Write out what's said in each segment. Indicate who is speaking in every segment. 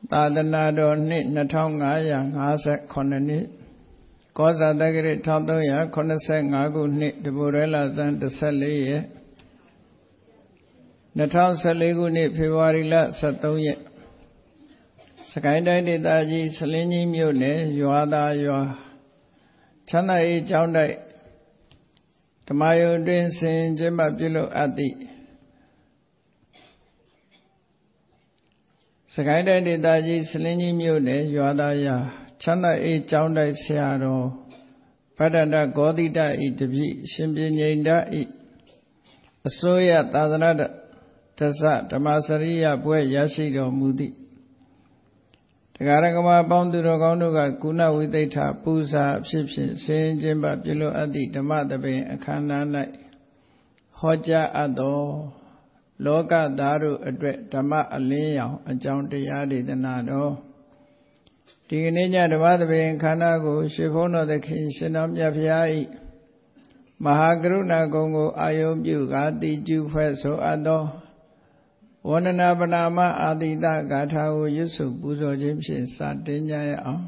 Speaker 1: သာသနာတော်နှစ်2558နှစ်ကောဇာတက္ကရာ1385ခုနှစ်တပိုရဲလဇန်14ရက်2014ခုနှစ်ဖေဖော်ဝါရီလ13ရက်စကိုင်းတိုင်းဒေသကြီးစလင်းကြီးမြို့နယ်ရွာသာရွာချမ်းသာရေးကျောင်းတိုက်ဓမ္မယုံတွင်ဆင်ကျင်းပပြုလုပ်အပ်သည့်စကိုင်းတိုင်းဒေသကြီးစလင်းကြီးမြို့နယ်ရွာသာရွာချမ်းသာရေးကျောင်းတိုက်ဆရာတော်ဗဒ္ဒန္တဂောတိတဤတပည့်ရှင်ပြငိန်တဤအစိုးရသာသနာတသဓမ္မစရိယဘွဲ့ရရှိတော်မူသည့်တရားရကမပေါင်းသူတော်ကောင်းတို့ကကုဏဝိသိဋ္ဌပူဇာအဖြစ်ဖြင့်ဆင်ကျင်းပပြုလုပ်အပ်သည့်ဓမ္မသဘင်အခမ်းအနား၌ဟောကြားအပ်သောလောကသားတို့အတွက်ဓမ္မအလင်းရောင်အကြောင်းတရားဒေသနာတော်ဒီကနေ့ညဓမ္မသဘင်ခန္ဓာကိုရွှေဘုန်းတော်သခင်ရှင်တော်မြတ်ဖျား၏မဟာကရုဏာဂုဏ်ကိုအာယုံပြုကာတိကျူဖွဲ့ဆိုအပ်သောဝန္ဒနာပနာမအာတိတဂါထာကိုရွတ်ဆိုပူဇော်ခြင်းဖြင့်စတင်ကြရအောင်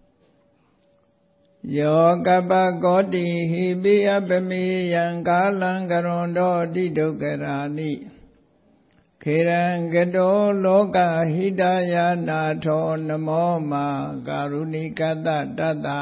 Speaker 1: ယောကပ္ပကောတိဟိပိအပမေယံကာလံကရွန်တောတိဒုက္ခရာနိခေရံကတောလောကဟိတယာနာထောနမောမာကာရုဏိကတတတ္တာ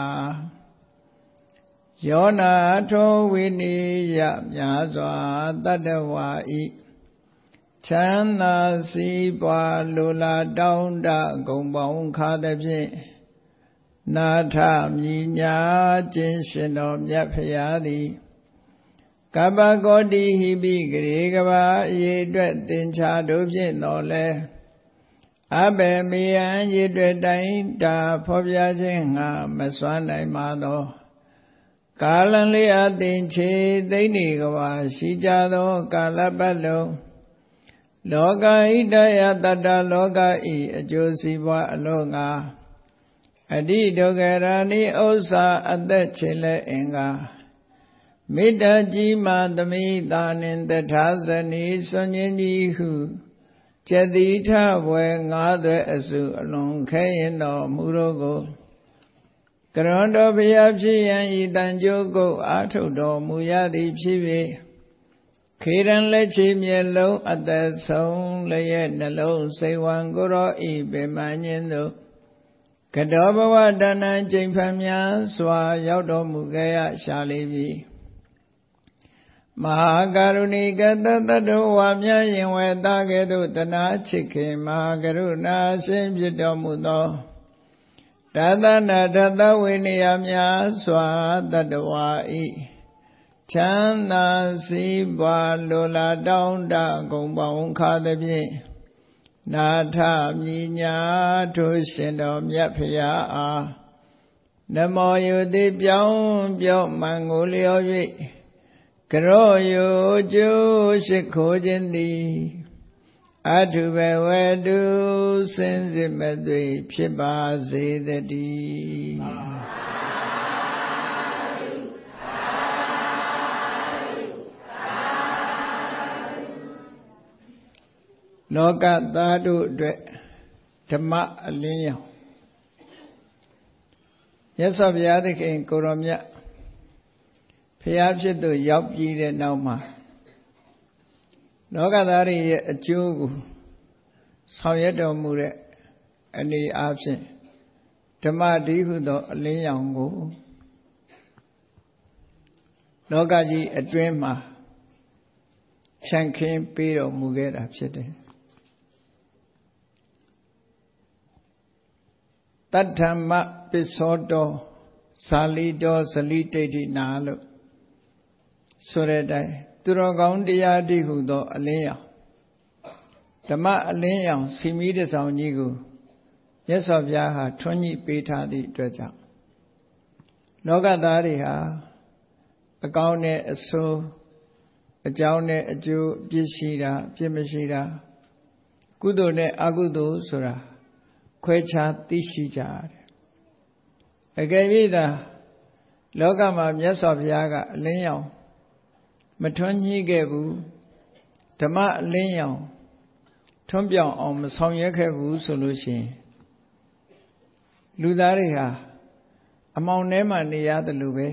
Speaker 1: ယောနာထောဝိနိယမြာစွာတတ္တဝါဤချမ်းသာစီးပွားလိုလားတောင်းတဂုံပေါင်းခါသဖြင့်နာထမြညာခြင်းရှင်တော်မြတ်ဖရာသည်ကပ္ပကောတိဟိပိဂရေကဘာအရေအတွက်သင်္ချာတို့ဖြင့်တော်လဲအဘယ်မေယံရေအတွက်တိုင်းတာဖော်ပြခြင်းငါမစွမ်းနိုင်ပါသောကာလံလေးအသင်ချေသိမ့်နေကဘာရှိကြသောကာလပတ်လုံးလောကဟိတယတတ္တလောကဤအကျိုးစီးပွားအလို့ငါအဋ္ဌိဒုက္ခရာနိဥစ္စာအသက်ချေလဲအင်္ဂါမေတ္တာကြီးမာသမိသာနှင့်တထာဇနီစွန်ခြင်းကြီးဟုကျတိထဘွယ်ငါးသွဲအစုအလွန်ခဲရင်တော်မူတော့ကိုကရွန်တော်ဘုရားဖြစ်ရန်ဤတန်ကြိုးကိုအာထုတ်တော်မူရသည်ဖြစ်၍ခေရန်လက်ချေမျက်လုံးအသက်ဆုံးလျက်နှလုံးစိတ်ဝံကိုရောဤပင်မညင်းတို့ကတောဘဝတဏ္ဏကျိန်ဖန်များစွာရောက်တော်မူခဲ့ရရှာလိပြီမဟာကရုဏိကတတ္တဝါများယင်ဝေတာကဲ့သို့တနာချစ်ခင်မဟာကရုဏာရှင်ဖြစ်တော်မူသောတသနာတသဝိနည်းများစွာတတ္တဝါဤချမ်းသာစီးပွားလိုလားတောင်းတဂုံပေါင်းခါသဖြင့်နာထမြညာထိုရှင်တော်မြတ်ဖရာအားနမောယုတိပြောင်းပြောမှန်ကိုလျော်၍ကရောယုကျိုးရှိခိုးခြင်းသည်အထုဘဝတုစင်စစ်မသွေဖြစ်ပါစေတည်းလောကသားတို့အတွက်ဓမ္မအလင်းရောင်မြတ်စွာဘုရားသခင်ကိုရောမြတ်ဖျားဖြစ်သူရောက်ပြီးတဲ့နောက်မှာလောကသားတွေရဲ့အကျိုးကိုဆောင်ရွက်တော်မူတဲ့အနေအားဖြင့်ဓမ္မတည်းဟုသောအလင်းရောင်ကိုလောကကြီးအတွင်းမှာဖြန့်ခင်းပေးတော်မူခဲ့တာဖြစ်တယ်တတ္ထမပစ္စောတောဇာလီတောဇလိတိဋ္ဌိနာလို့ဆိုတဲ့အတိုင်းသူတော်ကောင်းတရားတည်းဟုသောအလင်းရောင်ဓမ္မအလင်းရောင်စီမီးတစ်ဆောင်ကြီးကိုမြတ်စွာဘုရားဟာထွန်းညှိပေးထားသည့်အတွက်ကြောင့်လောကသားတွေဟာအကောင်းနဲ့အဆိုးအကြောင်းနဲ့အကျိုးပြည့်ရှိတာပြည့်မရှိတာကုသိုလ်နဲ့အကုသိုလ်ဆိုတာခွဲခြားသိရှိကြရတယ်အကယ်၍သာလောကမှာမြတ်စွာဘုရားကအလင်းရောင်မထွန်းညှိခဲ့ဘူးဓမ္မအလင်းရောင်ထွန်းပြောင်အောင်မဆောင်ရွက်ခဲ့ဘူးဆိုလို့ရှိရင်လူသားတွေဟာအမောင်ထဲမှာနေရတယ်လို့ပဲ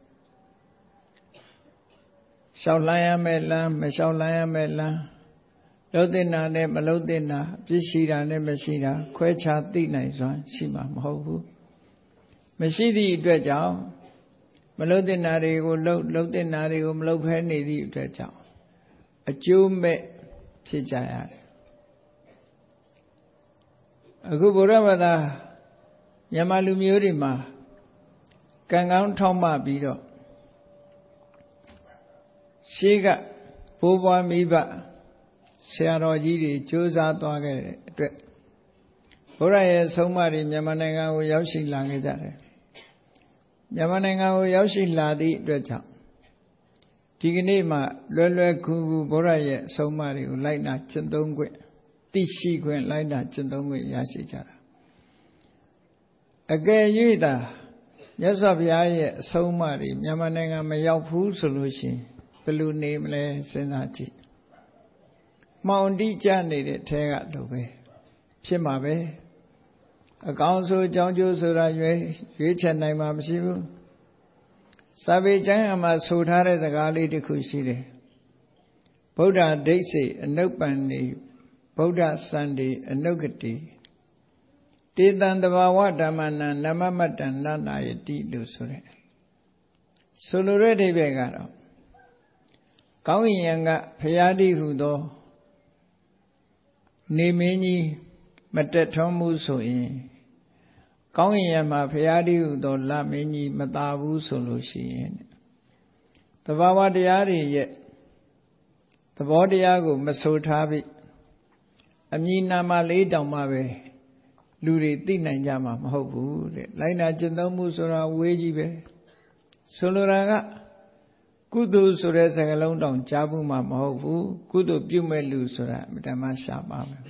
Speaker 1: ရှောက်လှမ်းရမယ်လမ်းမရှောက်လှမ်းရမယ်လမ်းလှုပ်တဲ့နာနဲ့မလှုပ်တဲ့နာပြည့်ရှိတာနဲ့မရှိတာခွဲခြားသိနိုင်စွမ်းရှိမှာမဟုတ်ဘူးမရှိသည့်အတွက်ကြောင့်မလှုပ်တဲ့နာတွေကိုလှုပ်တဲ့နာတွေကိုမလှုပ်ဖဲနေသည့်အတွက်ကြောင့်အကျိုးမဲ့ဖြစ်ကြရတယ်အခုဗုဒ္ဓဘာသာမြန်မာလူမျိုးတွေမှာကံကောင်းထောက်မှပြီးတော့ရှေးကဘိုးဘွားမိဘဆရာတော်ကြီးတွေကြိုးစားသွားခဲ့တဲ့အတွက်ဘုရားရဲ့ဆုံးမတွေမြန်မာနိုင်ငံကိုရောက်ရှိလာခဲ့ကြတယ်မြန်မာနိုင်ငံကိုရောက်ရှိလာသည့်အတွက်ကြောင့်ဒီကနေ့မှလွယ်လွယ်ကူကူဘုရားရဲ့ဆုံးမတွေကိုလိုက်နာကျင့်သုံးခွင့်သိရှိခွင့်လိုက်နာကျင့်သုံးခွင့်ရရှိကြတာအကယ်၍သာမြတ်စွာဘုရားရဲ့အဆုံးအမတွေမြန်မာနိုင်ငံမရောက်ဘူးဆိုလို့ရှိရင်ဘယ်လိုနေမလဲစဉ်းစားကြည့်မှောင်တိကျနေတဲ့ထဲကလိုပဲဖြစ်မှာပဲအကောင်းဆိုအကြောင်းကျိုးဆိုတာရွေးချယ်နိုင်မှာမရှိဘူးစာပေကျမ်းမှာဆိုထားတဲ့စကားလေးတစ်ခုရှိတယ်ဗုဒ္ဓဒိဋ္ဌိအနုပ္ပန္နေဗုဒ္ဓစန္ဒီအနုကတိတေတံတဘာဝဓမ္မနံနမမတ္တန္နနာယတိလို့ဆိုတဲ့ဆိုလိုတဲ့အိဗယ်ကတော့ကောင်းကင်ယံကဖရာတိဟုသောနေမင်းကြီးမတက်ထွန်းမှုဆိုရင်ကောင်းကင်ယံမှာဖရာတိဟုသောလမင်းကြီးမသာဘူးဆိုလို့ရှိရင်တဘာဝတရားတွေရဲ့သဘောတရားကိုမဆိုထားပြီအမည်နာမလေးတောင်မှပဲလူတွေသိနိုင်ကြမှာမဟုတ်ဘူးတဲ့လိုက်နာကျင့်သုံးမှုဆိုတာဝေးကြီးပဲဆိုလိုတာကကုသိုလ်ဆိုတဲ့စကားလုံးတောင်ကြားဘူးမှာမဟုတ်ဘူးကုသိုလ်ပြုမဲ့လူဆိုတာဓမ္မရှားပါမယ်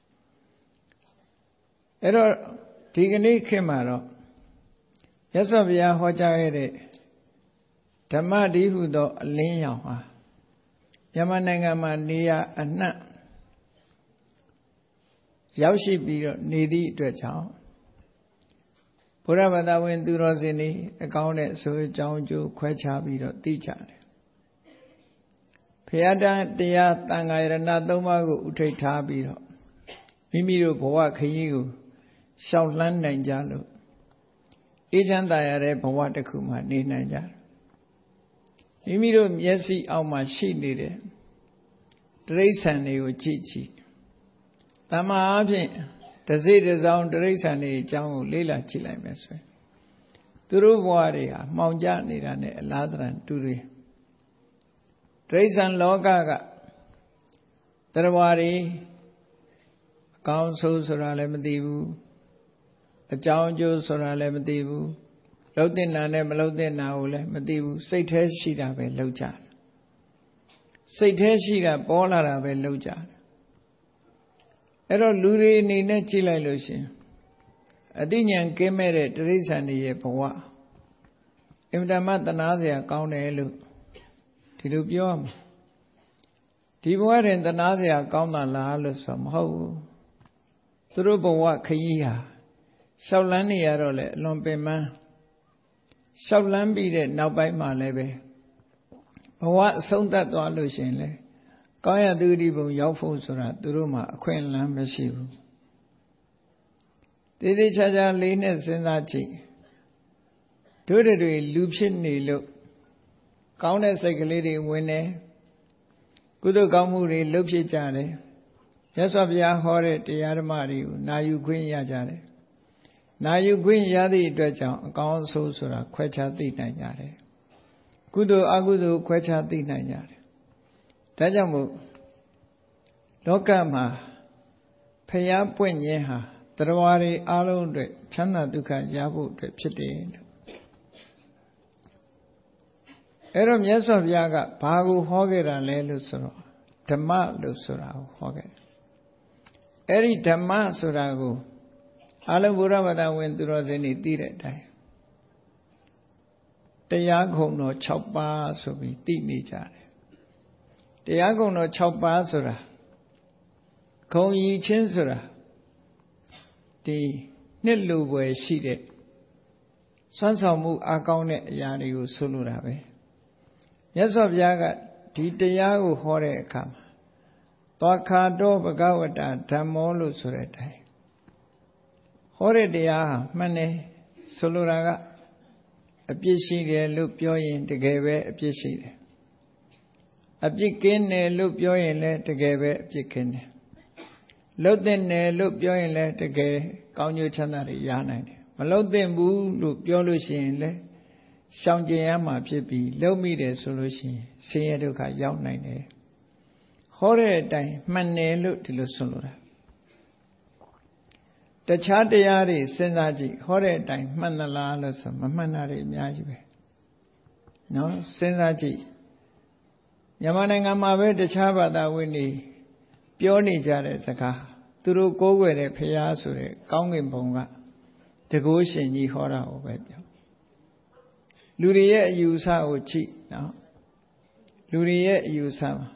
Speaker 1: အဲ့တော့ဒီကနေ့ခေတ်မှာတော့ရသော်ဘုရားဟောကြားခဲ့တဲ့ဓမ္မတိဟုသောအလင်းရောင်ဟာမြန်မာနိုင်ငံမှာနေရအနှံ့ရောက်ရှိပြီးတော့နေသည့်အတွက်ကြောင့်ဘုရားဘာသာဝင်သူတော်စင်တွေအကောင်းနဲ့ဆိုအကြောင်းကျိုးခွဲခြားပြီးတော့သိကြတယ်ဘုရားတရားတန်ခါရဏသုံးပါးကိုဥထိတ်ထားပြီးတော့မိမိတို့ဘဝခရီးကိုရှောက်လှမ်းနိုင်ကြလို့အေးချမ်းသာရတဲ့ဘဝတစ်ခုမှာနေနိုင်ကြတယ်မိမိတို့မျက်စိအောက်မှာရှိနေတဲ့တိရစ္ဆာန်တွေကိုကြည့်ကြည့်တမန်အားဖြင့်တစိတစောင်းတိရစ္ဆာန်တွေအကြောင်းကိုလေ့လာကြည့်လိုက်မယ်ဆိုရင်သူတို့ဘဝတွေဟာမှောင်ကျနေတာနဲ့အလားတန်တူတွေတိရစ္ဆာန်လောကကတရားဝါတွေအကောင်းဆိုးဆိုတာလည်းမသိဘူးအကြောင်းအကျိုးဆိုတာလည်းမသိဘူးလှုပ်တဲ့နာနဲ့မလှုပ်တဲ့နာကိုလည်းမသိဘူးစိတ်แท้ရှိတာပဲလှုပ်ကြတယ်စိတ်แท้ရှိတာပေါ်လာတာပဲလှုပ်ကြတယ်အဲ့တော့လူတွေအနေနဲ့ကြည့်လိုက်လို့ရှင်အသိဉာဏ်ကင်းမဲ့တဲ့တိရစ္ဆာန်တွေရဲ့ဘဝအင်မတန်မှတနာစရာကောင်းတယ်လို့ဒီလိုပြောရမှာဒီဘဝတွင်တနာစရာကောင်းတာလားလို့ဆိုမဟုတ်ဘူးသူတို့ဘဝခရီးဟာရှောက်လန်းနေရတော့လေအလွန်ပင်ပန်းရှောက်လန်းပြီးတဲ့နောက်ပိုင်းမှာလည်းပဲဘဝအဆုံးသတ်သွားလို့ရှင်လေကောင်းရသူဒီဘုံရောက်ဖို့ဆိုတာသူတို့မှာအခွင့်အလမ်းမရှိဘူးတည်တည်ချာချာလေးနဲ့စဉ်းစားကြည့်တို့တွေလူဖြစ်နေလို့ကောင်းတဲ့စိတ်ကလေးတွေဝင်တယ်ကုသိုလ်ကောင်းမှုတွေလုပ်ဖြစ်ကြတယ်မြတ်စွာဘုရားဟောတဲ့တရားဓမ္မတွေကိုနာယူခွင့်ရကြတယ်နာယူခွင့်ရသည့်အတွက်ကြောင့်အကောင်းအဆိုးဆိုတာခွဲခြားသိနိုင်ကြတယ်ကုသိုလ်အကုသိုလ်ခွဲခြားသိနိုင်ကြတယ်ဒါကြောင့်မို့လောကမှာဖျားပွင့်ခြင်းဟာတရားဝါတွေအားလုံးအတွက်ချမ်းသာဒုက္ခရဖို့အတွက်ဖြစ်တယ်လို့အဲ့တော့မြတ်စွာဘုရားကဘာကိုဟောခဲ့တာလဲလို့ဆိုတော့ဓမ္မလို့ဆိုတာကိုဟောခဲ့အဲ့ဒီဓမ္မဆိုတာကိုအလုံးဘုရားဘာသာဝင်သူတော်စင်တွေသိတဲ့အတိုင်းတရားခုံတော်6ပါးဆိုပြီးသိနေကြတယ်တရားခုံတော်6ပါးဆိုတာခုံရည်ချင်းဆိုတာဒီနှစ်လူပွဲရှိတဲ့စွမ်းဆောင်မှုအားကောင်းတဲ့အရာတွေကိုဆိုလိုတာပဲမြတ်စွာဘုရားကဒီတရားကိုဟောတဲ့အခါမှာသွားခါတော့ဘဂဝတဓမ္မောလို့ဆိုတဲ့အတိုင်းဟောတဲ့တရားဟာမှန်တယ်ဆိုလိုတာကအပြစ်ရှိတယ်လို့ပြောရင်တကယ်ပဲအပြစ်ရှိတယ်အပြစ်ကင်းတယ်လို့ပြောရင်လည်းတကယ်ပဲအပြစ်ကင်းတယ်လှုပ်တဲ့တယ်လို့ပြောရင်လည်းတကယ်ကောင်းကျိုးချမ်းသာတွေရနိုင်တယ်မလှုပ်တဲ့ဘူးလို့ပြောလို့ရှိရင်လည်းရှောင်ကျဉ်ရမှာဖြစ်ပြီးလှုပ်မိတယ်ဆိုလို့ရှိရင်ဆင်းရဲဒုက္ခရောက်နိုင်တယ်ဟောတဲ့အတိုင်းမှန်တယ်လို့ဒီလိုဆိုလိုတာတခြားတရားတွေစဉ်းစားကြည့်ဟောတဲ့အတိုင်းမှန်သလားလို့ဆိုမမှန်တာတွေအများကြီးပဲနော်စဉ်းစားကြည့်မြန်မာနိုင်ငံမှာပဲတခြားဘာသာဝင်တွေပြောနေကြတဲ့စကားသူတို့ကိုးကွယ်တဲ့ဖရာဆိုတဲ့ကောင်းကင်ဘုံကတကုရှင်ကြီးဟောတာကိုပဲပြောလူတွေရဲ့အယူဆကိုကြည့်နော်လူတွေရဲ့အယူဆမှာ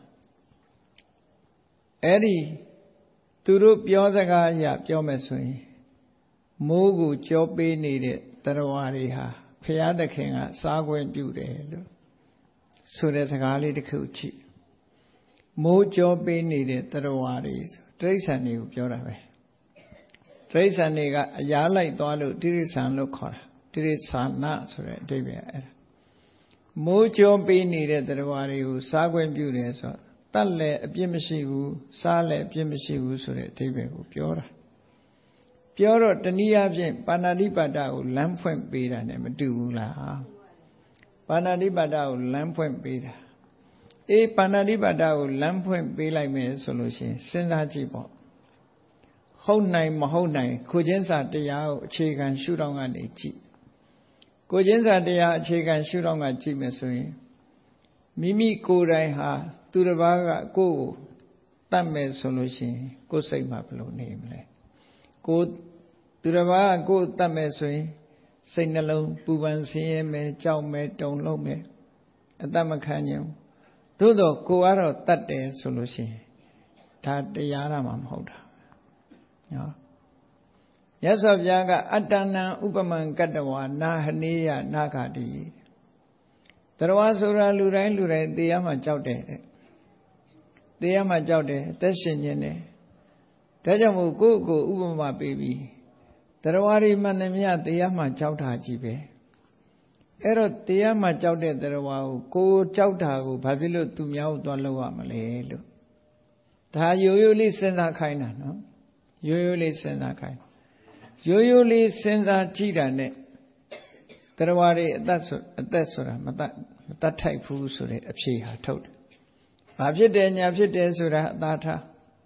Speaker 1: အဲ့ဒီသူတို့ပြောစကားအရပြောမယ်ဆိုရင်မိုးကိုကြောပေးနေတဲ့တရားတွေဟာဖရာသခင်ကစားခွင့်ပြုတယ်လို့ဆိုတဲ့စကားလေးတစ်ခုကြည့်မိုးကြောပေးနေတဲ့တရားတွေတိရစ္ဆာန်တွေကိုပြောတာပဲတိရစ္ဆာန်တွေကအရာလိုက်သွားလို့တိရစ္ဆာန်လို့ခေါ်တာတိရစ္ဆာနဆိုတဲ့အဓိပ္ပာယ်အဲ့ဒါမိုးကြောပေးနေတဲ့တရားတွေကိုစားခွင့်ပြုတယ်ဆိုတော့တတ်လည်းအပြစ်မရှိဘူးစားလည်းအပြစ်မရှိဘူးဆိုတဲ့အဓိပ္ပာယ်ကိုပြောတာပြောတော့တနည်းအားဖြင့်ပါဏာတိပါဒကိုလမ်းဖွင့်ပေးတာ ਨੇ မတူဘူးလားပါဏာတိပါဒကိုလမ်းဖွင့်ပေးတာပါဏာတိပါဒကိုလမ်းဖွင့်ပေးလိုက်မယ်ဆိုလို့ရှိရင်စဉ်းစားကြည့်ပေါ့ဟုတ်နိုင်မဟုတ်နိုင်ကိုချင်းစာတရားကိုအခြေခံရှုထောင့်ကနေကြည့်ကိုချင်းစာတရားအခြေခံရှုထောင့်ကကြည့်မယ်ဆိုရင်မိမိကိုယ်တိုင်ဟာသူတစ်ပါးကကိုယ့်ကိုတတ်မယ်ဆိုလို့ရှိရင်ကိုယ်စိတ်မှာဘယ်လိုနေမလဲကိုသူတစ်ပါးကကိုယ်တတ်မယ်ဆိုရင်စိတ်နှလုံးပူပန်ဆင်းရဲမယ်ကြောက်မယ်တုန်လှုပ်မယ်အတတ်မခံနိုင်ဘူးသို့တော့ကိုကတော့တတ်တယ်ဆိုလို့ရှိရင်ဒါတရားရမှာမဟုတ်တာနော်မြတ်စွာဘုရားကအတ္တနံဥပမံကတ္တဝါနာဟနေယနာဂတိတရားဆိုတာလူတိုင်းသိရမှကြောက်တယ်တဲ့သိရမှကြောက်တယ်အသက်ရှင်ခြင်းနဲ့ဒါကြောင့်မို့ကိုယ့်ကိုဥပမာပေးပြီးတရားတွေမှန်သမျှသိရမှကြောက်တာကြီးပဲအဲ့တော့သိရမှကြောက်တဲ့တရားကိုကြောက်တာကိုဘာဖြစ်လို့သူများကိုသွားလောက်ရမလဲလို့ဒါရိုးရိုးလေးစဉ်းစားခိုင်းတာနော်ရိုးရိုးလေးစဉ်းစားခိုင်းရိုးရိုးလေးစဉ်းစားကြည့်တာနဲ့တရားတွေအသက်ဆိုတာမတတ်ထိုက်ဘူးဆိုတဲ့အဖြေဟာထုတ်တယ်ဘာဖြစ်တယ်ညာဖြစ်တယ်ဆိုတာအသာထား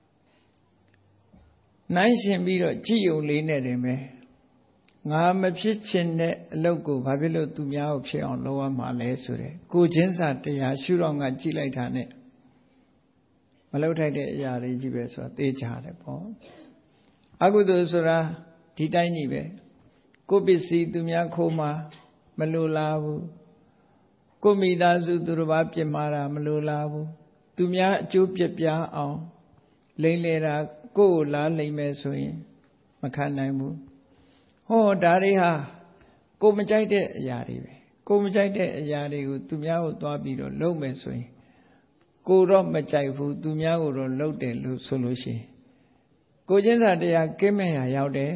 Speaker 1: နိုင်ရှင်ပြီးတော့ကြည်ုံလေးနဲ့တင်ပဲငါမဖြစ်ချင်တဲ့အလုပ်ကိုဘာဖြစ်လို့သူများကိုဖြစ်အောင်လုပ်ရမှာလဲဆိုတဲ့ကိုချင်းစာတရားရှုတော့ငါကြည်လိုက်တာနဲ့မလုပ်ထိုက်တဲ့အရာတွေကြီးပဲဆိုတာသိကြတယ်ပေါ့အကုသိုလ်ဆိုတာဒီတိုင်းကြီးပဲကိုပစ္စည်းသူများခိုးမှာမလိုလားဘူးကိုမိသားစုသူတစ်ပါးပြစ်မှားတာမလိုလားဘူးသူများအကျိုးပြပြအောင်လိမ့်လေတာကိုယ်လားလိမ့်မယ်ဆိုရင်မခံနိုင်ဘူးဟောဒါတွေဟာကိုမကြိုက်တဲ့အရာတွေပဲကိုမကြိုက်တဲ့အရာတွေကိုသူများကိုသွားပြီးတော့လုပ်မယ်ဆိုရင်ကိုတော့မကြိုက်ဘူးသူများကိုတော့လုပ်တယ်လို့ဆိုလို့ရှိရင်ကိုချင်းစာတရားကင်းမဲ့ရာရောက်တယ်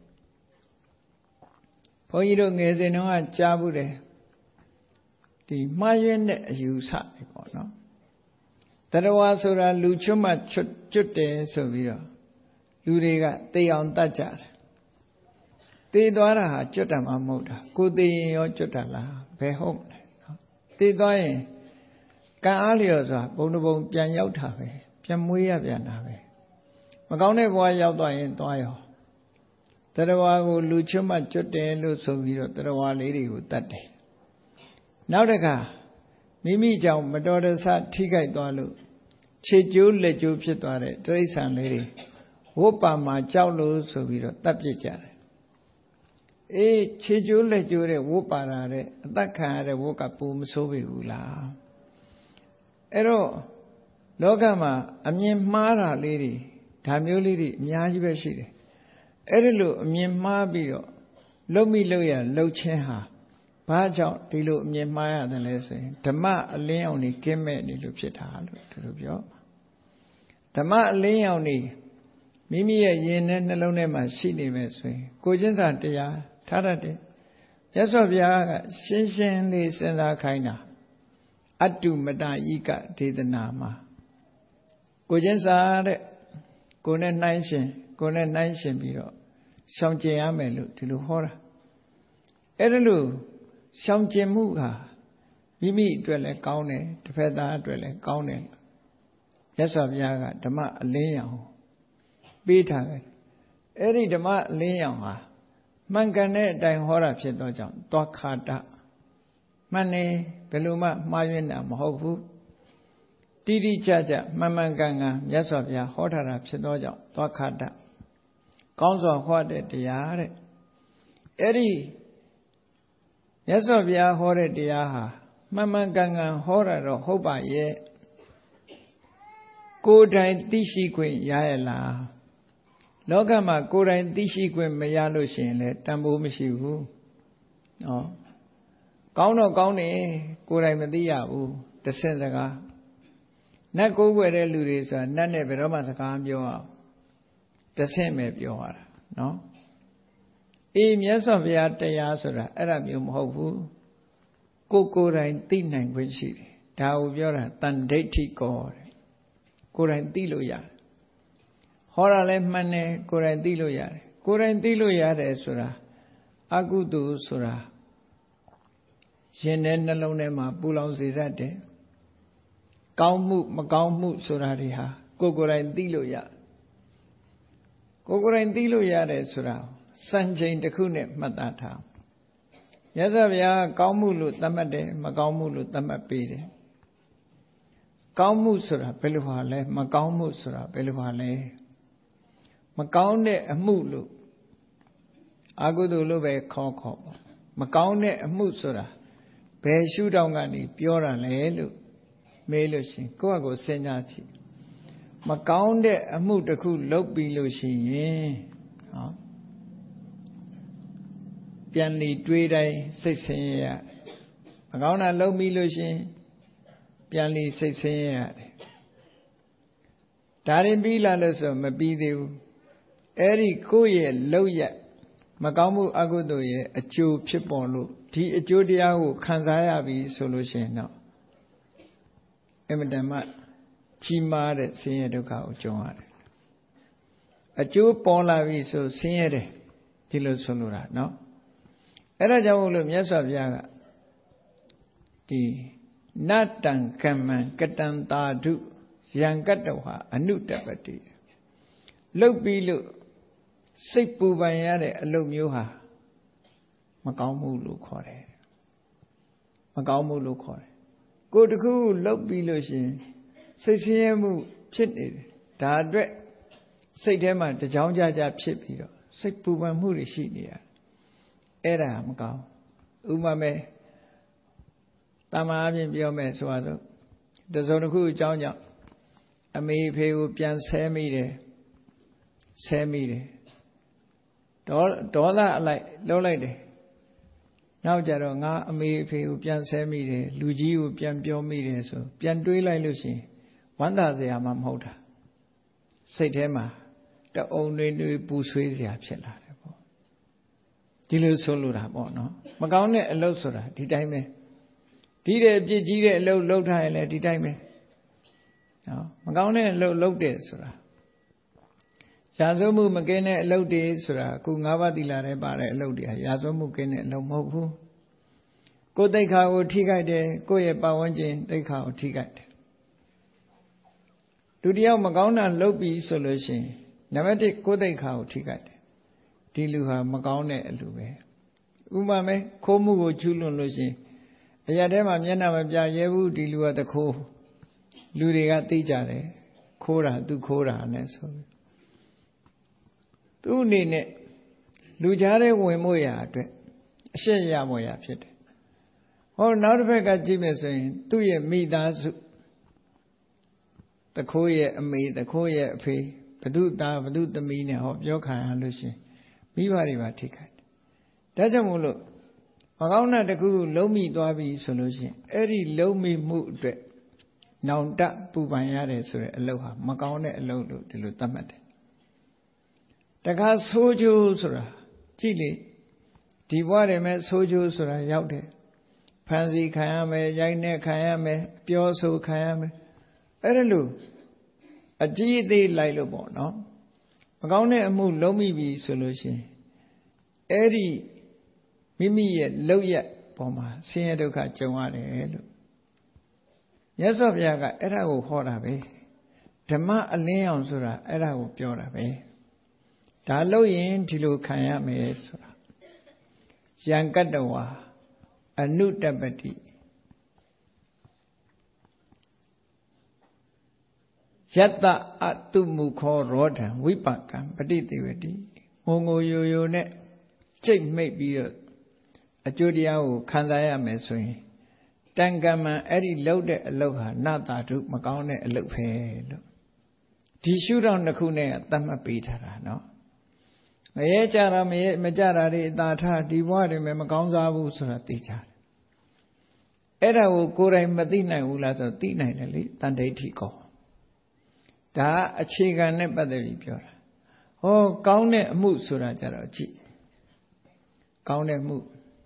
Speaker 1: ဘုန်းကြီးတို့ငယ်စဉ်တုန်းကကြားဘူးတယ်ဒီမှားယွင်းတဲ့အယူဆတွေပေါ့နော်တရားဆိုတာလူချွတ်မှကျွတ်တယ်ဆိုပြီးတော့လူတွေကသိအောင်တတ်ကြတယ်သိသွားတာဟာကျွတ်တယ်မှမဟုတ်တာကိုသိရင်ရောကျွတ်တာလားဘယ်ဟုတ်လဲနော်သိသွားရင်ကံအားလျော်စွာဘုံတစ်ပုံပြန်ရောက်တာပဲပြန်မွေးရပြန်တာပဲမကောင်းတဲ့ဘဝရောက်သွားရင်သွားရောတရားကိုလူချွတ်မှကျွတ်တယ်လို့ဆိုပြီးတော့တရားလေးတွေကိုတတ်တယ်နောက်တစ်ခါမိမိကြောင့်မတော်တဆထိခိုက်သွားလို့ခြေကျိုးလက်ကျိုးဖြစ်သွားတဲ့တိရစ္ဆာန်လေးတွေဝတ်ပါမှာကြောက်လို့ဆိုပြီးတော့တတ်ပြစ်ကြတယ်ခြေကျိုးလက်ကျိုးတဲ့ဝတ်ပါတာတဲ့အသက်ခံရတဲ့ဝတ်ကပူမဆိုးပေဘူးလားအဲ့တော့လောကမှာအမြင်မှားတာလေးတွေဒါမျိုးလေးတွေအများကြီးပဲရှိတယ်အဲ့ဒီလိုအမြင်မှားပြီးတော့လှုပ်မိလို့ရလှုပ်ခြင်းဟာဘာကြောင့်ဒီလိုအမြင်မှားရတယ်လဲဆိုရင်ဓမ္မအလင်းအောင်နေကင်းမဲ့နေလို့ဖြစ်တာလို့သူတို့ပြောဓမ္မအလင်းအောင်နေမိမိရဲ့ယင်နဲ့နှလုံးထဲမှာရှိနေမယ်ဆိုရင်ကိုချင်းစာတရားထားတတ်တယ်မြတ်စွာဘုရားကရှင်းရှင်းလေးစဉ်းစားခိုင်းတာအတုမတဤကဒေသနာမှာကိုချင်းစာတဲ့ကိုနဲ့နှိုင်းရှင်ပြီးတော့ရှောင်ကျင်ရမယ်လို့ဒီလိုဟောတာအဲ့ဒါလို့ရှောင်ကျင်မှုဟာမိမိအတွက်လည်းကောင်းတယ်တစ်ဖက်သားအတွက်လည်းကောင်းတယ်မြတ်စွာဘုရားကဓမ္မအလင်းရောင်ပေးထားတယ်အဲ့ဒီဓမ္မအလင်းရောင်ဟာမှန်ကန်တဲ့အတိုင်းဟောတာဖြစ်သောကြောင့်သွားခါတမှန်နေဘယ်လိုမှမှားယွင်းတာမဟုတ်ဘူးတိတိကျကျမှန်မှန်ကန်ကန်မြတ်စွာဘုရားဟောထားတာဖြစ်သောကြောင့်သွားခါတကောင်းစွာဟောတဲ့တရားတဲ့အဲ့ဒီမြတ်စွာဘုရားဟောတဲ့တရားဟာမှန်မှန်ကန်ကန်ဟောတာတော့ဟုတ်ပါရဲ့ကိုယ်တိုင်သိရှိခွင့်ရရလားလောကမှာကိုယ်တိုင်သိရှိခွင့်မရလို့ရှိရင်လည်းတန်ဖိုးမရှိဘူး။ကောင်းတော့ကောင်းတယ်ကိုယ်တိုင်မသိရဘူးတဆင့်စကားနတ်ကိုးကွယ်တဲ့လူတွေဆိုတာနတ်နဲ့ဘယ်တော့မှစကားပြောအောင်တဆင့်ပဲပြောရတာနော်။အေးမြတ်စွာဘုရားတရားဆိုတာအဲ့ဒါမျိုးမဟုတ်ဘူး။ကိုယ်တိုင်သိနိုင်ခွင့်ရှိတယ်။ဒါကိုပြောတာတန်ဒိဋ္ဌိကောတဲ့။ကိုယ်တိုင်သိလို့ရတယ်ဟောတာလည်းမှန်တယ်ကိုယ်တိုင်သိလို့ရတယ်ကိုယ်တိုင်သိလို့ရတယ်ဆိုတာအကုသိုလ်ဆိုတာရင်ထဲနှလုံးထဲမှာပူလောင်စေတတ်တယ်ကောင်းမှုမကောင်းမှုဆိုတာတွေဟာကိုယ်တိုင်သိလို့ရကိုယ်တိုင်သိလို့ရတယ်ဆိုတာစံချိန်တစ်ခုနဲ့မှတ်သားထားမြတ်စွာဘုရားကောင်းမှုလို့သတ်မှတ်တယ်မကောင်းမှုလို့သတ်မှတ်ပေးတယ်ကောင်းမှုဆိုတာဘယ်လိုဟာလဲမကောင်းမှုဆိုတာဘယ်လိုဟာလဲမကောင်းတဲ့အမှုလို့အကုသိုလ်လို့ပဲခေါ်ပေါ့မကောင်းတဲ့အမှုဆိုတာဘယ်ရှုထောင့်ကနေပြောတာလဲလို့မေးလို့ရှိရင်ကိုယ့်အကိုစဉ်းစားကြည့်မကောင်းတဲ့အမှုတစ်ခုလုပ်ပြီးလို့ရှိရင်ပြန်လီတွေးတိုင်းစိတ်ဆင်းရဲရမကောင်းတာလုပ်ပြီးလို့ရှိရင်ပြန်လီစိတ်ဆင်းရဲရတယ်ဒါရင်ပြီးလာလို့ဆိုမပြီးသေးဘူးအဲ့ဒီကိုယ့်ရဲ့လောက်ရမကောင်းမှုအကုသိုလ်ရဲ့အကျိုးဖြစ်ပေါ်လို့ဒီအကျိုးတရားကိုခံစားရပြီဆိုလို့ရှိရင်တော့အမတန်မှကြီးမားတဲ့ဆင်းရဲဒုက္ခကိုကြုံရတယ်အကျိုးပေါ်လာပြီဆိုဆင်းရဲတယ်ဒီလိုဆိုလိုတာเนาะအဲ့ဒါကြောင့်မို့လို့မြတ်စွာဘုရားကဒီနတ္တံကမ္မံကတံတာဓုယံကတ္တဝါအနုတ္တပတိလှုပ်ပြီးလို့စိတ်ပူပန်ရတဲ့အလုပ်မျိုးဟာမကောင်းမှုလို့ခေါ်တယ်မကောင်းမှုလို့ခေါ်တယ်ကိုယ်တခုလှုပ်ပြီးလို့ရှိရင်စိတ်ဆင်းရဲမှုဖြစ်နေတယ်ဒါအတွက်စိတ်ထဲမှာတကြောင်ကြကြဖြစ်ပြီးတော့စိတ်ပူပန်မှုတွေရှိနေရတယ်အဲ့ဒါမကောင်းဥပမာတမန်အပြင်ပြောမယ်ဆိုတော့တစုံတစ်ခုအကြောင်းကြောင့်အမေဖေကိုပြန်ဆဲမိတယ်ဒေါသအလိုက်လှုပ်လိုက်တယ်နောက်ကြတော့ငါအမေဖေကိုပြန်ဆဲမိတယ်လူကြီးကိုပြန်ပြောမိတယ်ဆိုပြန်တွေးလိုက်လို့ရှိရင်ဝမ်းသာစရာမှမဟုတ်တာစိတ်ထဲမှာတအုံတွေပူဆွေးစရာဖြစ်လာတယ်ပေါ့ဒီလိုဆိုလိုတာပေါ့နော်မကောင်းတဲ့အလုပ်ဆိုတာဒီတိုင်းပဲဒီတဲ့အပြစ်ကြီးတဲ့အလုပ်လုပ်ထားရင်လည်းဒီတိုင်းပဲနော်မကောင်းတဲ့အလုပ်လုပ်တယ်ဆိုတာရာဇဝမှုမကင်းတဲ့အလုပ်တွေဆိုတာအခု၅ပါးသီလထဲပါတဲ့အလုပ်တွေဟာရာဇဝမှုကင်းတဲ့အလုပ်မဟုတ်ဘူးကိုယ်သိက္ခာကိုထိခိုက်တယ်ကိုယ့်ရဲ့ပတ်ဝန်းကျင်သိက္ခာကိုထိခိုက်တယ်လူတယောက်မကောင်းတာလုပ်ပြီးဆိုလို့ရှိရင်နံပါတ်1ကိုယ်သိက္ခာကိုထိခိုက်တယ်ဒီလူဟာမကောင်းတဲ့အလူပဲဥပမာခိုးမှုကိုကျူးလွန်လို့ရှိရင်အရာထဲမှာမျက်နှာမပြရဲဘူးဒီလူကတခိုးလူတွေကသိကြတယ်ခိုးတာသူခိုးတာနဲ့ဆိုပြီးသူ့အနေနဲ့လူကြားထဲဝင်ဖို့ရာအတွက်အရှက်ရမော်ရဖြစ်တယ်ဟောနောက်တစ်ဖက်ကကြည့်မယ်ဆိုရင်သူ့ရဲ့မိသားစုတခိုးရဲ့အမေတခိုးရဲ့အဖေဘု து သားဘု து သမီးနဲ့ဟောပြောခံရလို့ရှိရင်မိဘတွေပါထိခိုက်တယ်ဒါကြောင့်မို့လို့မကောင်းတဲ့တခုလုံးမိသွားပြီဆိုလို့ရှိရင်အဲ့ဒီလုံးမိမှုအတွက်နောင်တပူပန်ရတယ်ဆိုတဲ့အလုပ်ဟာမကောင်းတဲ့အလုပ်လို့ဒီလိုသတ်မှတ်တယ်တခါဆိုးကျိုးဆိုတာကြည့်လေဒီဘဝတွေမဲ့ဆိုးကျိုးဆိုတာရောက်တယ်ဖန်စီခံရမယ်ရိုက်နှက်ခံရမယ်ပြောဆိုခံရမယ်အဲ့ဒါလို့အကြည့်အသေးလိုက်လို့ပေါ့နော်မကောင်းတဲ့အမှုလုံးမိပြီဆိုလို့ရှိရင်အဲ့ဒီမိမိရဲ့လောက်ရပေါ်မှာဆင်းရဲဒုက္ခကြုံရတယ်လို့မြတ်စွာဘုရားကအဲ့ဒါကိုဟောတာပဲဓမ္မအလင်းအောင်ဆိုတာအဲ့ဒါကိုပြောတာပဲဒါလို့ရင်ဒီလိုခံရမယ်ဆိုတာယံကတ္တဝါအနုတ္တပတိယတ္တအတုမုခောရောဓံဝိပကံပฏิသေဝတိငုံငိုယိုယိုနဲ့ကြိတ်မိတ်ပြီးတော့အကျိုးတရားကိုခံစားရမယ်ဆိုရင်တန်ကမံအဲ့ဒီလှုပ်တဲ့အလုပ်ဟာနတာတုမကောင်းတဲ့အလုပ်ပဲလို့ဒီရှုထောင့်တစ်ခုနဲ့သတ်မှတ်ပေးထားတာနော်မရဲကြတာမကြတာတွေအသာထားဒီဘဝတွေမှာမကောင်းစားဘူးဆိုတာသိကြတယ်အဲ့ဒါကိုကိုယ်တိုင်မသိနိုင်ဘူးလားဆိုသိနိုင်တယ်လေတန်ဋိဋ္ဌိကောဒါအခြေခံနဲ့ပတ်သက်ပြီးပြောတာဟောကောင်းတဲ့အမှုဆိုတာကြတော့ကြည့်ကောင်းတဲ့အမှု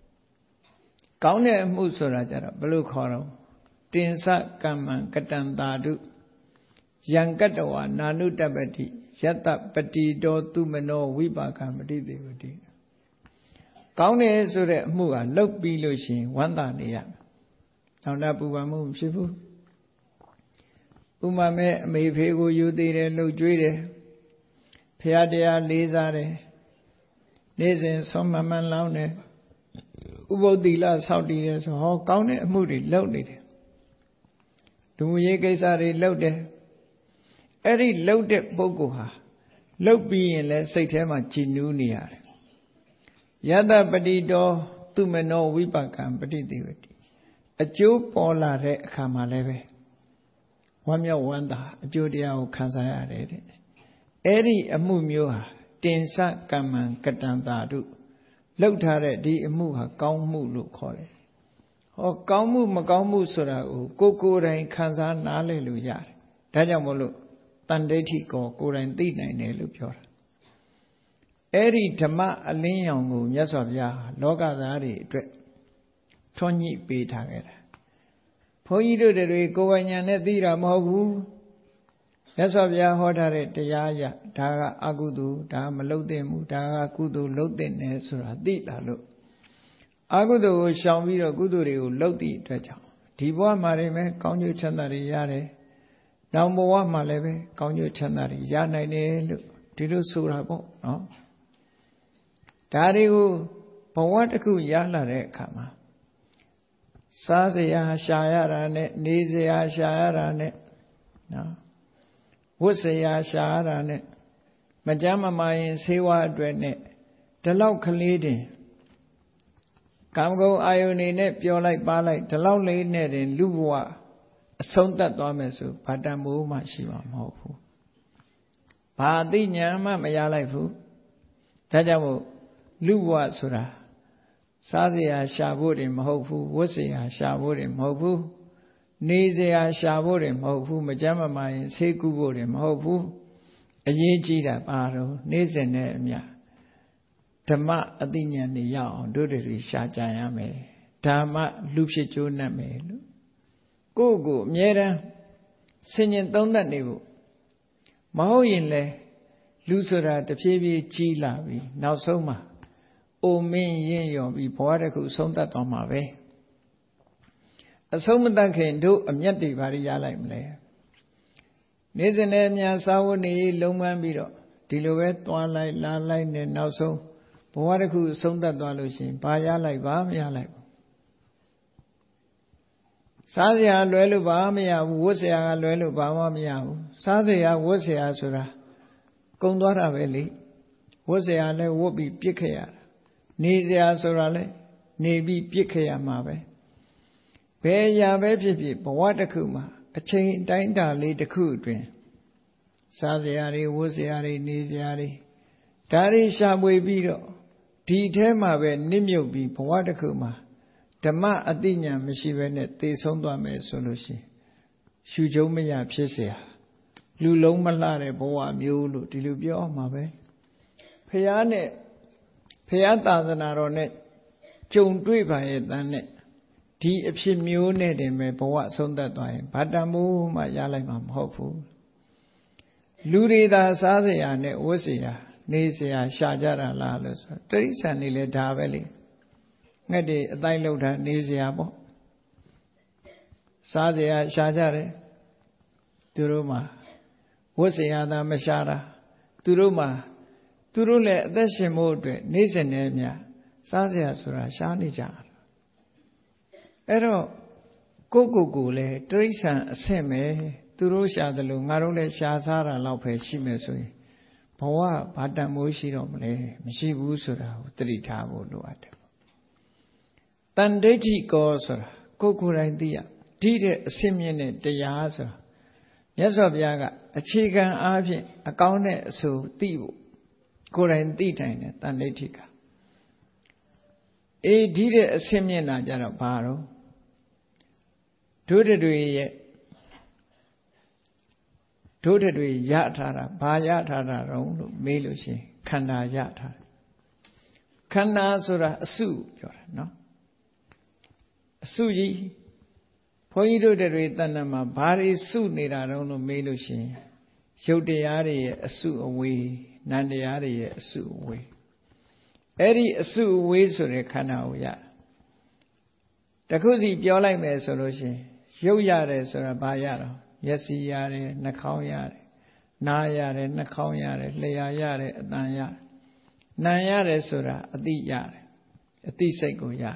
Speaker 1: ဆိုတာကြတော့ဘယ်လိုခေါ်တော့တင်စကမ္မံကတံတာတုယံကတ္တဝါနာနုတ္တပတိယတ္တပတိတောသူမနောဝိပါကံပฏิသေဝတိကောင်းတယ်ဆိုတဲ့အမှုဟာလှုပ်ပြီးလို့ရှိရင်ဝမ်းသာနေရမယ်။နောင်တပူပန်မှုမဖြစ်ဘူး။ဥမာမဲ့အမေဖေကိုယူသေးတယ်လှုပ်ကြွေးတယ်။ဖရာတရားလေးစားတယ်။နေ့စဉ်ဆွမ်းမှန်လောင်းတယ်။ဥပုသ္တိလဆောက်တည်တယ်ဆိုဟောကောင်းတဲ့အမှုတွေလုပ်နေတယ်။ဒုရေးကိစ္စတွေလုပ်တယ်။အဲ့ဒီလှုပ်တဲ့ပုဂ္ဂိုလ်ဟာလှုပ်ပြီးရင်လည်းစိတ်ထဲမှာကြည်နူးနေရတယ်။ယတ္တပတိတောသူမနောဝိပကံပฏิသေဝတိအကျိုးပေါ်လာတဲ့အခါမှာလည်းပဲဝမ်းမြောက်ဝမ်းသာအကျိုးတရားကိုခံစားရတယ်တဲ့အဲ့ဒီအမှုမျိုးဟာတင်စကမ္မံကတံတာတုလှုပ်ထားတဲ့ဒီအမှုဟာကောင်းမှုလို့ခေါ်တယ်ဟောကောင်းမှုမကောင်းမှုဆိုတာကိုကိုယ်တိုင်ခံစားနားလည်လို့ရတယ်ဒါကြောင့်မို့လို့တန်ဋိဋ္ဌိကိုယ်တိုင်သိနိုင်တယ်လို့ပြောတာအဲ့ဒီဓမ္မအလင်းရောင်ကိုမြတ်စွာဘုရားလောကသားတွေအတွက်ထွန်းညှိပေးထားခဲ့တာဘုန်းကြီးတို့တွေကိုယ်ပိုင်ဉာဏ်နဲ့သိတာမဟုတ်ဘူးမြတ်စွာဘုရားဟောထားတဲ့တရားရဒါကအကုသိုလ်ဒါမလုပ်သင့်ဘူးဒါကကုသိုလ်လုပ်သင့်တယ်ဆိုတာသိလာလို့အကုသိုလ်ကိုရှောင်ပြီးတော့ကုသိုလ်တွေကိုလုပ်သည့်အတွက်ကြောင့်ဒီဘဝမှာလည်းပဲကောင်းကျိုးချမ်းသာတွေရတယ်နောက်ဘဝမှာလည်းပဲကောင်းကျိုးချမ်းသာတွေရနိုင်တယ်လို့ဒီလိုဆိုတာပေါ့နော်ဒါတွေကိုဘဝတစ်ခုရလာတဲ့အခါမှာစားစရာရှာရတာနဲ့နေစရာရှာရတာနဲ့နော်ဝတ်စရာရှာရတာနဲ့မကြမ်းမမာရင်ဆေးဝါးအတွက်နဲ့ဒီလောက်ကလေးတင်ကာမဂုဏ်အာယုန်နေနဲ့ပျော်လိုက်ပါလိုက်ဒီလောက်လေးနဲ့တင်လူဘဝအဆုံးသတ်သွားမယ်ဆိုဘာတန်မိုးမှရှိမှာမဟုတ်ဘူးဘာအသိဉာဏ်မှမရလိုက်ဘူးဒါကြောင့်မို့လူဘဝဆိုတာစားစရာရှာဖို့တွေမဟုတ်ဘူးဝတ်စရာရှာဖို့တွေမဟုတ်ဘူးနေစရာရှာဖို့တွေမဟုတ်ဘူးမကြမ်းမမာရင်ဆေးကုဖို့တွေမဟုတ်ဘူးအရေးကြီးတာပါတော့နေ့စဉ်နဲ့အမျှဓမ္မအသိဉာဏ်တွေရအောင်တို့တွေရှာကြရမယ်ဓမ္မလူဖြစ်ကျိုးနှံ့မယ်လို့ကိုယ့်ကိုအမြဲတမ်းဆင်ញင်သုံးသပ်နေဖို့မဟုတ်ရင်လေလူဆိုတာတဖြည်းဖြည်းကြီးလာပြီနောက်ဆုံးမှာအိုမင်းရင်ရော်ပြီးဘဝတစ်ခုဆုံးသတ်သွားမှာပဲအဆုံးမတတ်ခင်တို့အမျက်တွေဘာတွေရလိုက်မလဲနေ့စဉ်နဲ့အများစာဝတ်နေလုံးပန်းပြီးတော့ဒီလိုပဲသွားလိုက်လာလိုက်နဲ့နောက်ဆုံးဘဝတစ်ခုဆုံးသတ်သွားလို့ရှိရင်ဘာရလိုက်ဘာမရလိုက်ဘူးစားစရာလွဲလို့ဘာမရဘူးဝတ်စရာကလွဲလို့ဘာမှမရဘူးစားစရာဝတ်စရာဆိုတာကုန်သွားတာပဲလေဝတ်စရာလည်းဝတ်ပြီးပြစ်ခဲ့ရတာနေစရာဆိုတာလည်းနေပြီးပြစ်ခဲ့ရမှာပဲဘယ်ရာပဲဖြစ်ဖြစ်ဘဝတစ်ခုမှာအချိန်တိုင်းတာလေးတစ်ခုအတွင်းစားစရာတွေဝတ်စရာတွေနေစရာတွေဒါရီရှာပွေပြီးတော့ဒီထဲမှာပဲနစ်မြုပ်ပြီးဘဝတစ်ခုမှာဓမ္မအသိဉာဏ်မရှိဘဲနဲ့သေဆုံးသွားမယ်ဆိုလို့ရှိရင်ရှုကျုံမရဖြစ်เสียလူလုံးမလှတဲ့ဘဝမျိုးလို့ဒီလိုပြောမှာပဲဖះနဲ့ဖះသာသနာတော်နဲ့ကြုံတွေ့ပါရဲ့တန်းနဲ့ဒီအဖြစ်မျိုးနဲ့တင်ပဲဘဝဆုံးသက်သွားရင်ဘာတန်မိုးမှရလိုက်မှာမဟုတ်ဘူးလူတွေသာစားเสียနဲ့ဝတ်เสียနေเสียရှာကြတာလားလို့ဆိုတိရစ္ဆာန်တွေလည်းဒါပဲလေငှက်တွေအတိုင်းလောက်တာနေเสียပေါ့စားเสียရှာကြတယ်သူတို့မှာဝတ်เสียသာမရှာတာသူတို့မှာသူတို့လည်းအသက်ရှင်ဖို့အတွက်နေစဉ်နဲ့မြစားเสียဆိုတာရှားနေကြတယ်အဲ့တော့ကိုလည်းတိရစ္ဆာန်အဆင့်ပဲသူတို့ရှာတယ်လို့ငါတို့လည်းရှားစားတာလောက်ပဲရှိမယ်ဆိုရင်ဘဝဘာတန်မိုးရှိတော့မလဲမရှိဘူးဆိုတာကိုသတိထားဖို့လိုအပ်တယ်တန်ဒိဋ္ဌိကောဆိုတာကိုယ်တိုင်သိရဒီတဲ့အဆင့်မြင့်တဲ့တရားဆိုတာမြတ်စွာဘုရားကအခြေခံအားဖြင့်အကောင်းတဲ့အဆိုသိဖို့ကိုယ်တိုင်သိတိုင်းတဲ့တန်ဒိဋ္ဌိကဒီတဲ့အဆင့်မြင့်တာကြတော့ဘာတော့တို့တွေရထားတာဘာရထားတာတော့လို့မေးလို့ရှိရင်ခန္ဓာရထားတယ်ခန္ဓာဆိုတာအစုပြောတာနော်အစုကြီးဘုန်းကြီးတို့တွေတဏ္ဍမှာဘာတွေစုနေတာတော့လို့မေးလို့ရှိရင်ရုပ်တရားတွေရဲ့အစုအဝေးနံတရားတွေရဲ့အစုအဝေးအဲ့ဒီအစုအဝေးဆိုတဲ့ခန္ဓာကိုရတခုစီပြောလိုက်မယ်ဆိုလို့ရှိရင်ရုပ်ရတယ်ဆိုတာဘာရတော့မျက်စိရတယ်နှာခေါင်းရတယ်နားရတယ်နှာခေါင်းရတယ်လျှာရတယ်အသံရတယ်နာမ်ရတယ်ဆိုတာအသိရတယ်အသိစိတ်ကိုရတယ်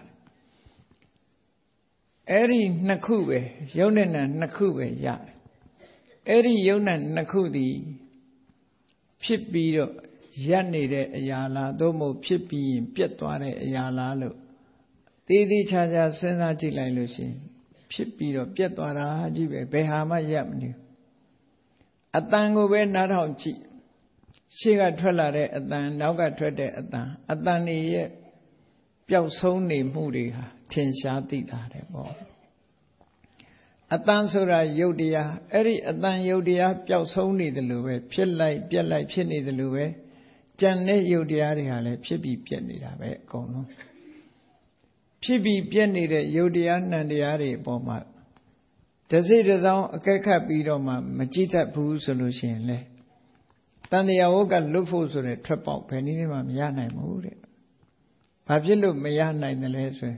Speaker 1: အဲ့ဒီနှစ်ခုပဲရုပ်နဲ့နာမ်နှစ်ခုပဲရတယ်အဲ့ဒီရုပ်နဲ့နှစ်ခုသည်ဖြစ်ပြီးတော့ရပ်နေတဲ့အရာလားသို့မဟုတ်ဖြစ်ပြီးရင်ပြတ်သွားတဲ့အရာလားလို့သေးသေးချာချာစဉ်းစားကြည့်လိုက်လို့ရှိရင်ဖြစ်ပြီးတော့ပြတ်သွားတာကြီးပဲဘယ်ဟာမှရပ်မနေအတန်ကိုပဲနားထောင်ကြည့်ရှေ့ကထွက်လာတဲ့အတန်နောက်ကထွက်တဲ့အတန်တွေရဲ့ပျောက်ဆုံးနေမှုတွေဟာထင်ရှားသိတာတယ်ပေါ့အတန်ဆိုတာယုတ်တရားအဲ့ဒီအတန်ယုတ်တရားပျောက်ဆုံးနေတယ်လို့ပဲဖြစ်လိုက်ပြက်လိုက်ဖြစ်နေတယ်လို့ပဲကြံတဲ့ယုတ်တရားတွေဟာလည်းဖြစ်ပြီးပြက်နေတာပဲအကုန်လုံးဖြစ်ပြီးပြက်နေတဲ့ယုတ်တရားနံတရားတွေအပေါ်မှာတစိတစောင်းအကဲခတ်ပြီးတော့မှမကြည့်တတ်ဘူးဆိုလို့ရှိရင်လေတန်တရားဝကလွတ်ဖို့ဆိုတဲ့ထွက်ပေါက်ဘယ်နည်းမှမရနိုင်ဘူးတဲ့ဘာဖြစ်လို့မရနိုင်တယ်လဲဆိုရင်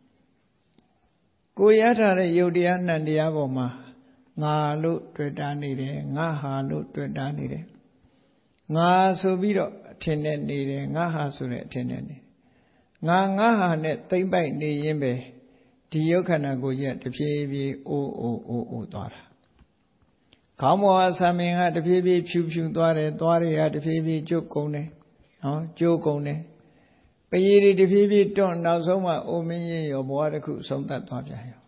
Speaker 1: ကိုရထားတဲ့ယုတ်တရားနံတရားပေါ်မှာငါလို့တွေ့တာနေတယ်ငါဟာလို့တွေ့တာနေတယ်ငါဆိုပြီးတော့အထင်နဲ့နေတယ်ငါဟာဆိုတဲ့အထင်နဲ့နေငါဟာနဲ့သိမ့်ပိုက်နေရင်ပဲဒီယုတ်ခန္ဓာကိုယ်ကြီးတဖြည်းဖြည်းအိုးသွားတာခေါင်းပေါ်အဆံမင်ကတဖြည်းဖြည်းဖြူသွားတယ်သွားတွေကတဖြည်းဖြည်းကျုပ်ကုန်တယ်နော်ကျိုးကုန်တယ်ပရည်တွေတဖြည်းဖြည်းတွန့်နောက်ဆုံးမှအိုမင်းရင်ရောဘဝတစ်ခုဆုံးသက်သွားပြန်ရော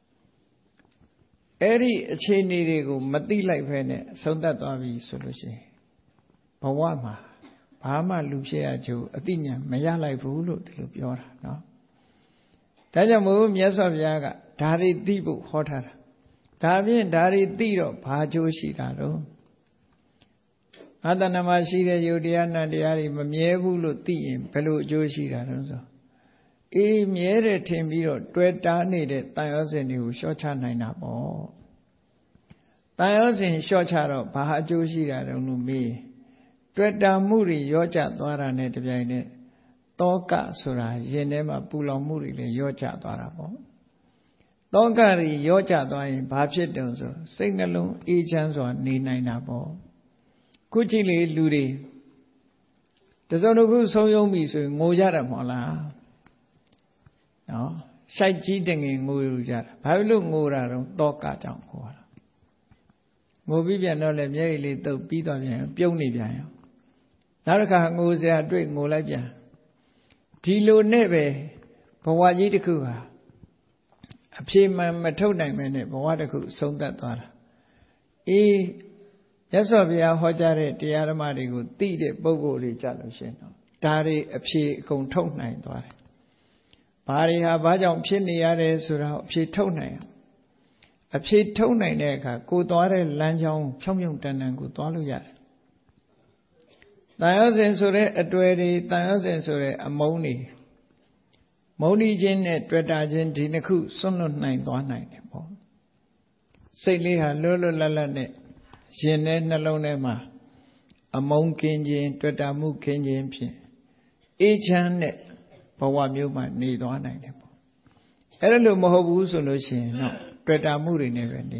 Speaker 1: အဲ့ဒီအခြေအနေတွေကိုမသိလိုက်ဖဲနဲ့ဆုံးသက်သွားပြီဆိုလို့ရှိရင်ဘဝမှာဘာမှလူဖြစ်ရကြအသိဉာဏ်မရလိုက်ဘူးလို့ဒီလိုပြောတာနော်ဒါကြောင့်မို့မြတ်စွာဘုရားကဒါတွေသိဖို့ဟောထားတာဒါဖြင့်ဒါတွေသိတော့ဘာကျိုးရှိတာတော့အတ္တနာမရှိတဲ့ယုတ်တရားနံတရားတွေမမြဲဘူးလို့သိရင်ဘယ်လိုအကျိုးရှိတာလဲဆိုမြဲတယ်ထင်ပြီးတော့တွေ့တာနေတဲ့တန်ရောစဉ်တွေကိုလျှော့ချနိုင်တာပေါ့တန်ရောစဉ်လျှော့ချတော့ဘာအကျိုးရှိတာတုံးလို့မေးတွေ့တာမှုတွေရောကျသွားတာနဲ့တပြိုင်နက်တောကဆိုတာရင်ထဲမှာပူလောင်မှုတွေလည်းရောကျသွားတာပေါ့တောကတွေရောကျသွားရင်ဘာဖြစ်တုံးဆိုစိတ်နှလုံးအေးချမ်းစွာနေနိုင်တာပေါ့ခုကြည့်လေလူတွေတစုံတစ်ခုဆုံးယုံပြီဆိုရင်ငိုကြတယ်မဟုတ်လားနော်ရှိုက်ကြီးတငယ်ငိုကြတာဘာဖြစ်လို့ငိုတာတော့တောကကြောင့်ငိုတာငိုပြီးပြန်တော့လေမျက်ရည်လေးတုပ်ပြီးတော့ပြန်ပြုံးနေပြန်ရောနောက်တစ်ခါငိုစရာတွေ့ငိုလိုက်ပြန်ဒီလိုနဲ့ပဲဘဝကြီးတစ်ခုဟာအပြေမှန်မထုတ်နိုင်မဲနဲ့ဘဝတစ်ခုဆုံးသက်သွားတာမြတ်စွာဘုရားဟောကြားတဲ့တရားဓမ္မတွေကိုသိတဲ့ပုဂ္ဂိုလ်တွေကြလို့ရှိရင်တော့ဒါတွေအဖြေအကုန်ထုတ်နိုင်သွားတယ်။ဘာတွေဟာဘာကြောင့်ဖြစ်နေရတယ်ဆိုတာအဖြေထုတ်နိုင်အောင်အဖြေထုတ်နိုင်တဲ့အခါကိုသွားတဲ့လမ်းကြောင်းဖြောင်းဖြောင်းတန်တန်ကိုသွားလို့ရတယ်။တန်ရောစဉ်ဆိုတဲ့အတွေ့တွေတန်ရောစဉ်ဆိုတဲ့အမုန်းတွေမုန်းတီးခြင်းနဲ့တွေ့တာခြင်းဒီနှစ်ခုစွန့်လွတ်နိုင်သွားနိုင်တယ်ပေါ့။စိတ်လေးဟာလွတ်လွတ်လပ်လပ်နဲ့ရင်ထဲနှလုံးထဲမှာအမုန်းကင်းခြင်းတွေ့တာမှုကင်းခြင်းဖြင့်အေးချမ်းတဲ့ဘဝမျိုးမှာနေသွားနိုင်တယ်ပေါ့။အဲ့ဒါလို့မဟုတ်ဘူးဆိုလို့ရှိရင်တော့တွေ့တာမှုတွေနဲ့ပဲနေ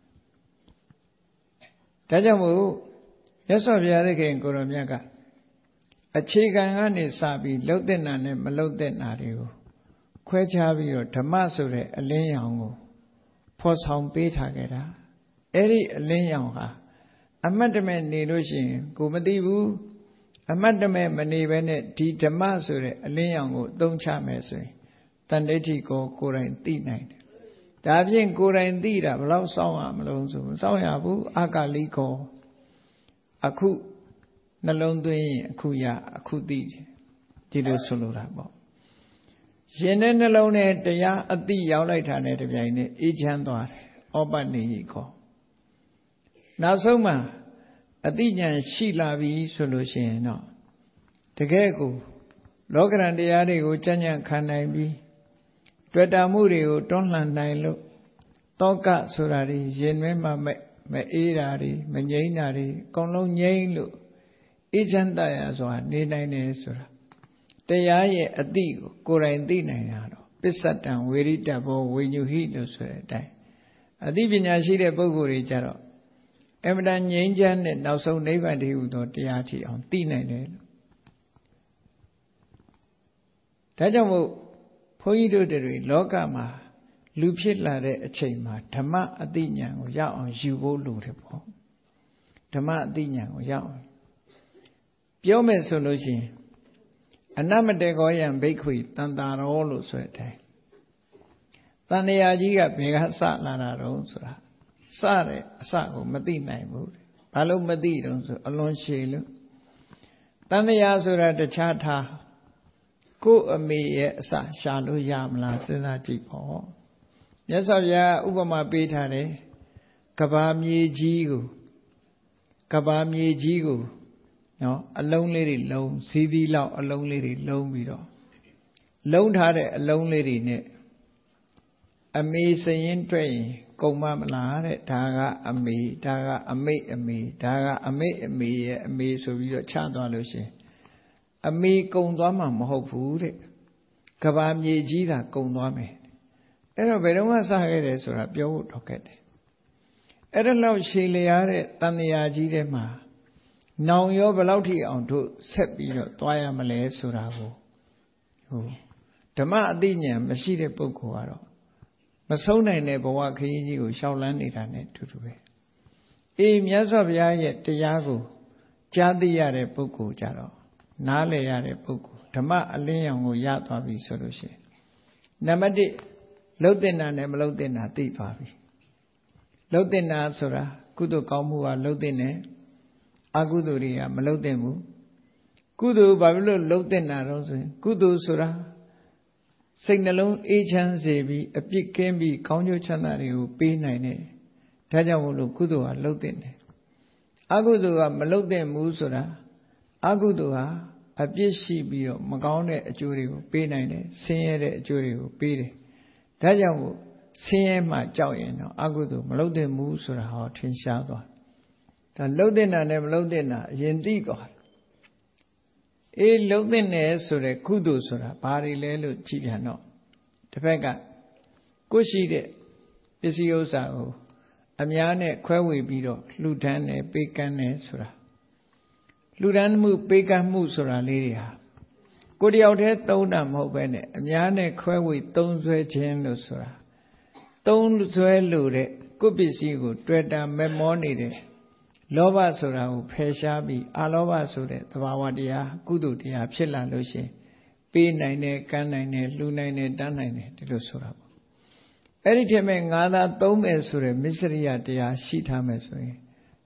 Speaker 1: ။ဒါကြောင့်မို့မြတ်စွာဘုရားသခင်ကိုရောမြတ်ကအခြေခံကနေစပြီးလှုပ်တဲ့နာနဲ့မလှုပ်တဲ့နာတွေကိုခွဲခြားပြီးတော့ဓမ္မဆိုတဲ့အလင်းရောင်ကိုဖော်ဆောင်ပေးထားခဲ့တာအဲ့ဒီအလင်းရောင်ဟာအမတ်တမဲ့နေလို့ရှိရင်ကိုမသိဘူးအမတ်တမဲ့မနေဘဲနဲ့ဒီဓမ္မဆိုတဲ့အလင်းရောင်ကိုအသုံးချမယ်ဆိုရင်တန်ဋိဋ္ဌိကိုယ်တိုင်သိနိုင်တယ်ဒါဖြင့်ကိုယ်တိုင်သိတာဘယ်လောက်စောင့်ရမလို့ဆိုမစောင့်ရဘူးအာကာလိကောအခုနှလုံးသွင်းရင်အခုရအခုသိတယ်ဒီလိုဆိုလိုတာပေါ့ရှင်တဲ့နှလုံးနဲ့တရားအသိရောက်လိုက်တာနဲ့တပြိုင်နက်အေးချမ်းသွားတယ်ဩပနိယိကောနောက်ဆုံးမှာအသိဉာဏ်ရှိလာပြီဆိုလို့ရှိရင်တော့တကယ်ကိုလောကရန်တရားတွေကိုကြံ့ကြံ့ခံနိုင်ပြီးတွေ့တာမှုတွေကိုတွန်းလှန်နိုင်လို့တောကဆိုတာတွေရင်တွင်းမှာမအေးတာတွေမငြိမ်းတာတွေအကုန်လုံးငြိမ်းလို့အေးချမ်းတရစွာနေနိုင်တယ်ဆိုတာတရားရဲ့အတိကိုယ်တိုင်သိနိုင်တာတော့ပစ္စတံဝေရိတဘောဝိညုဟိလို့ဆိုတဲ့အတိုင်းအသိပညာရှိတဲ့ပုဂ္ဂိုလ်တွေကြတော့အမှန်တန်ငြိမ်းချမ်းတဲ့နောက်ဆုံးနိဗ္ဗာန်တည်းဟူသောတရားထီအောင်သိနိုင်တယ်လို့ဒါကြောင့်မို့ဘုန်းကြီးတို့တွေလောကမှာလူဖြစ်လာတဲ့အချိန်မှာဓမ္မအသိဉာဏ်ကိုရအောင်ယူဖို့လိုတယ်ပေါ့ဓမ္မအသိဉာဏ်ကိုရအောင်ပြောမယ်ဆိုလို့ရှိရင်အနမတေကောယံဘိက္ခွေတန်တာရောလို့ဆိုတဲ့အတိုင်းတန်တရာကြီးကဘယ်ကစလာတာတော့ဆိုတာစတဲ့အစကိုမသိနိုင်ဘူးဘာလို့မသိတော့ဆိုအလွန်ရှည်လို့တန်တရာဆိုတာတခြားထားကို့အမေရဲ့အစရှာလို့ရမလားစဉ်းစားကြည့်ပေါ့မြတ်စွာဘုရားဥပမာပေးထားတယ်ကဘာမြေကြီးကိုနော်အလုံးလေးတွေလုံးဇီးသီးလောက်အလုံးလေးတွေလုံးပြီးတော့လုံးထားတဲ့အလုံးလေးတွေနဲ့အမေစရင်တွေ့ရင်ကုန်မလားတဲ့ဒါကအမေဒါကအမိတ်အမေဒါကအမိတ်အမေရဲ့အမေဆိုပြီးတော့ချသွားလို့ရှင်အမေကုန်သွားမှာမဟုတ်ဘူးတဲ့ကဘာမြေကြီးသာကုန်သွားမယ်အဲ့တော့ဘယ်တော့မှစခဲ့တယ်ဆိုတာပြောဖို့တော့ခဲ့တယ်အဲ့ဒါလောက်ရှည်လျားတဲ့တန်မြာကြီးထဲမှာနောင်ရောဘယ်လောက်ထိအောင်တို့ဆက်ပြီးတော့သွားရမလဲဆိုတာကိုဓမ္မအသိဉာဏ်မရှိတဲ့ပုဂ္ဂိုလ်ကတော့မဆုံးနိုင်တဲ့ဘဝခရီးကြီးကိုရှောက်လန်းနေတာနဲ့တူတူပဲအေးမြတ်စွာဘုရားရဲ့တရားကိုကြားသိရတဲ့ပုဂ္ဂိုလ်ကြတော့နားလည်ရတဲ့ပုဂ္ဂိုလ်ဓမ္မအလင်းရောင်ကိုရသွားပြီဆိုလို့ရှိရင်နံပါတ်1လှုပ်တဲ့နာနဲ့မလှုပ်တဲ့နာသိသွားပြီလှုပ်တဲ့နာဆိုတာကုသိုလ်ကောင်းမှုကလှုပ်တဲ့နဲ့အကုသိုလ်တွေကမလှုပ်တဲ့ဘူးကုသိုလ်ဘာဖြစ်လို့လှုပ်တဲ့နာတော့ဆိုရင်ကုသိုလ်ဆိုတာစိတ်နှလုံးအေးချမ်းစေပြီးအပြစ်ကင်းပြီးကောင်းကျိုးချမ်းသာတွေကိုပေးနိုင်တယ်ဒါကြောင့်မို့လို့ကုသိုလ်ဟာလှုပ်တဲ့တယ်အကုသိုလ်ကမလှုပ်တဲ့ဘူးဆိုတာအကုသိုလ်ဟာအပြစ်ရှိပြီးတော့မကောင်းတဲ့အကျိုးတွေကိုပေးနိုင်တယ်ဆင်းရဲတဲ့အကျိုးတွေကိုပေးတယ်ဒါကြောင့်မို့ဆင်းရဲမှကြောက်ရင်တော့အကုသိုလ်မလှုပ်တဲ့ဘူးဆိုတာဟောထင်ရှားသွားဒါလှုပ်တဲ့နာနဲ့မလှုပ်တဲ့နာအရင်သိသွားအေးလှုပ်တဲ့နယ်ဆိုတဲ့ကုသိုလ်ဆိုတာဘာတွေလဲလို့ကြည့်ပြန်တော့တစ်ဖက်ကကိုရှိတဲ့ပစ္စည်းဥစ္စာကိုအများနဲ့ခွဲဝေပြီးတော့လှူဒန်းတယ်ပေးကမ်းတယ်ဆိုတာလှူဒန်းမှုပေးကမ်းမှုဆိုတာလေးတွေဟာကိုတယောက်တည်းသုံးတာမဟုတ်ပဲနဲ့အများနဲ့ခွဲဝေသုံးဆွဲခြင်းလို့ဆိုတာသုံးဆွဲလို့တဲ့ကိုပစ္စည်းကိုတွေ့တာမမောနေတဲ့လောဘဆိုတာကိုဖယ်ရှားပြီးအလောဘဆိုတဲ့သဘာဝတရားကုသိုလ်တရားဖြစ်လာလို့ရှိရင်ပေးနိုင်တယ်ကမ်းနိုင်တယ်လှူနိုင်တယ်တန်းနိုင်တယ်ဒီလိုဆိုတာပေါ့အဲ့ဒီထက်မဲ့ငါသာသုံးမယ်ဆိုတဲ့မစ္စရိယတရားရှိထားမယ်ဆိုရင်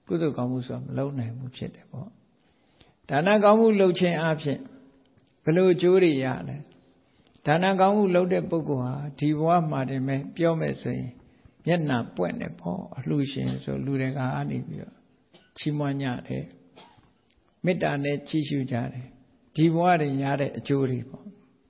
Speaker 1: ကုသိုလ်ကောင်းမှုဆိုတာမလုပ်နိုင်ဘူးဖြစ်တယ်ပေါ့ဒါနကောင်းမှုလုပ်ခြင်းအပြင်ဘယ်လိုအကျိုးတွေရလဲဒါနကောင်းမှုလုပ်တဲ့ပုဂ္ဂိုလ်ဟာဒီဘဝမှာတည်းမဲ့ပြောမယ်ဆိုရင်မျက်နှာပွင့်တယ်ပေါ့အလှရှင်ဆိုလူတွေကအနေပြီးတော့ချီးမွမ်းကြတယ်မေတ္တာနဲ့ချီးရှုကြတယ်ဒီဘဝတွေရတဲ့အကျိုးတွေပေါ့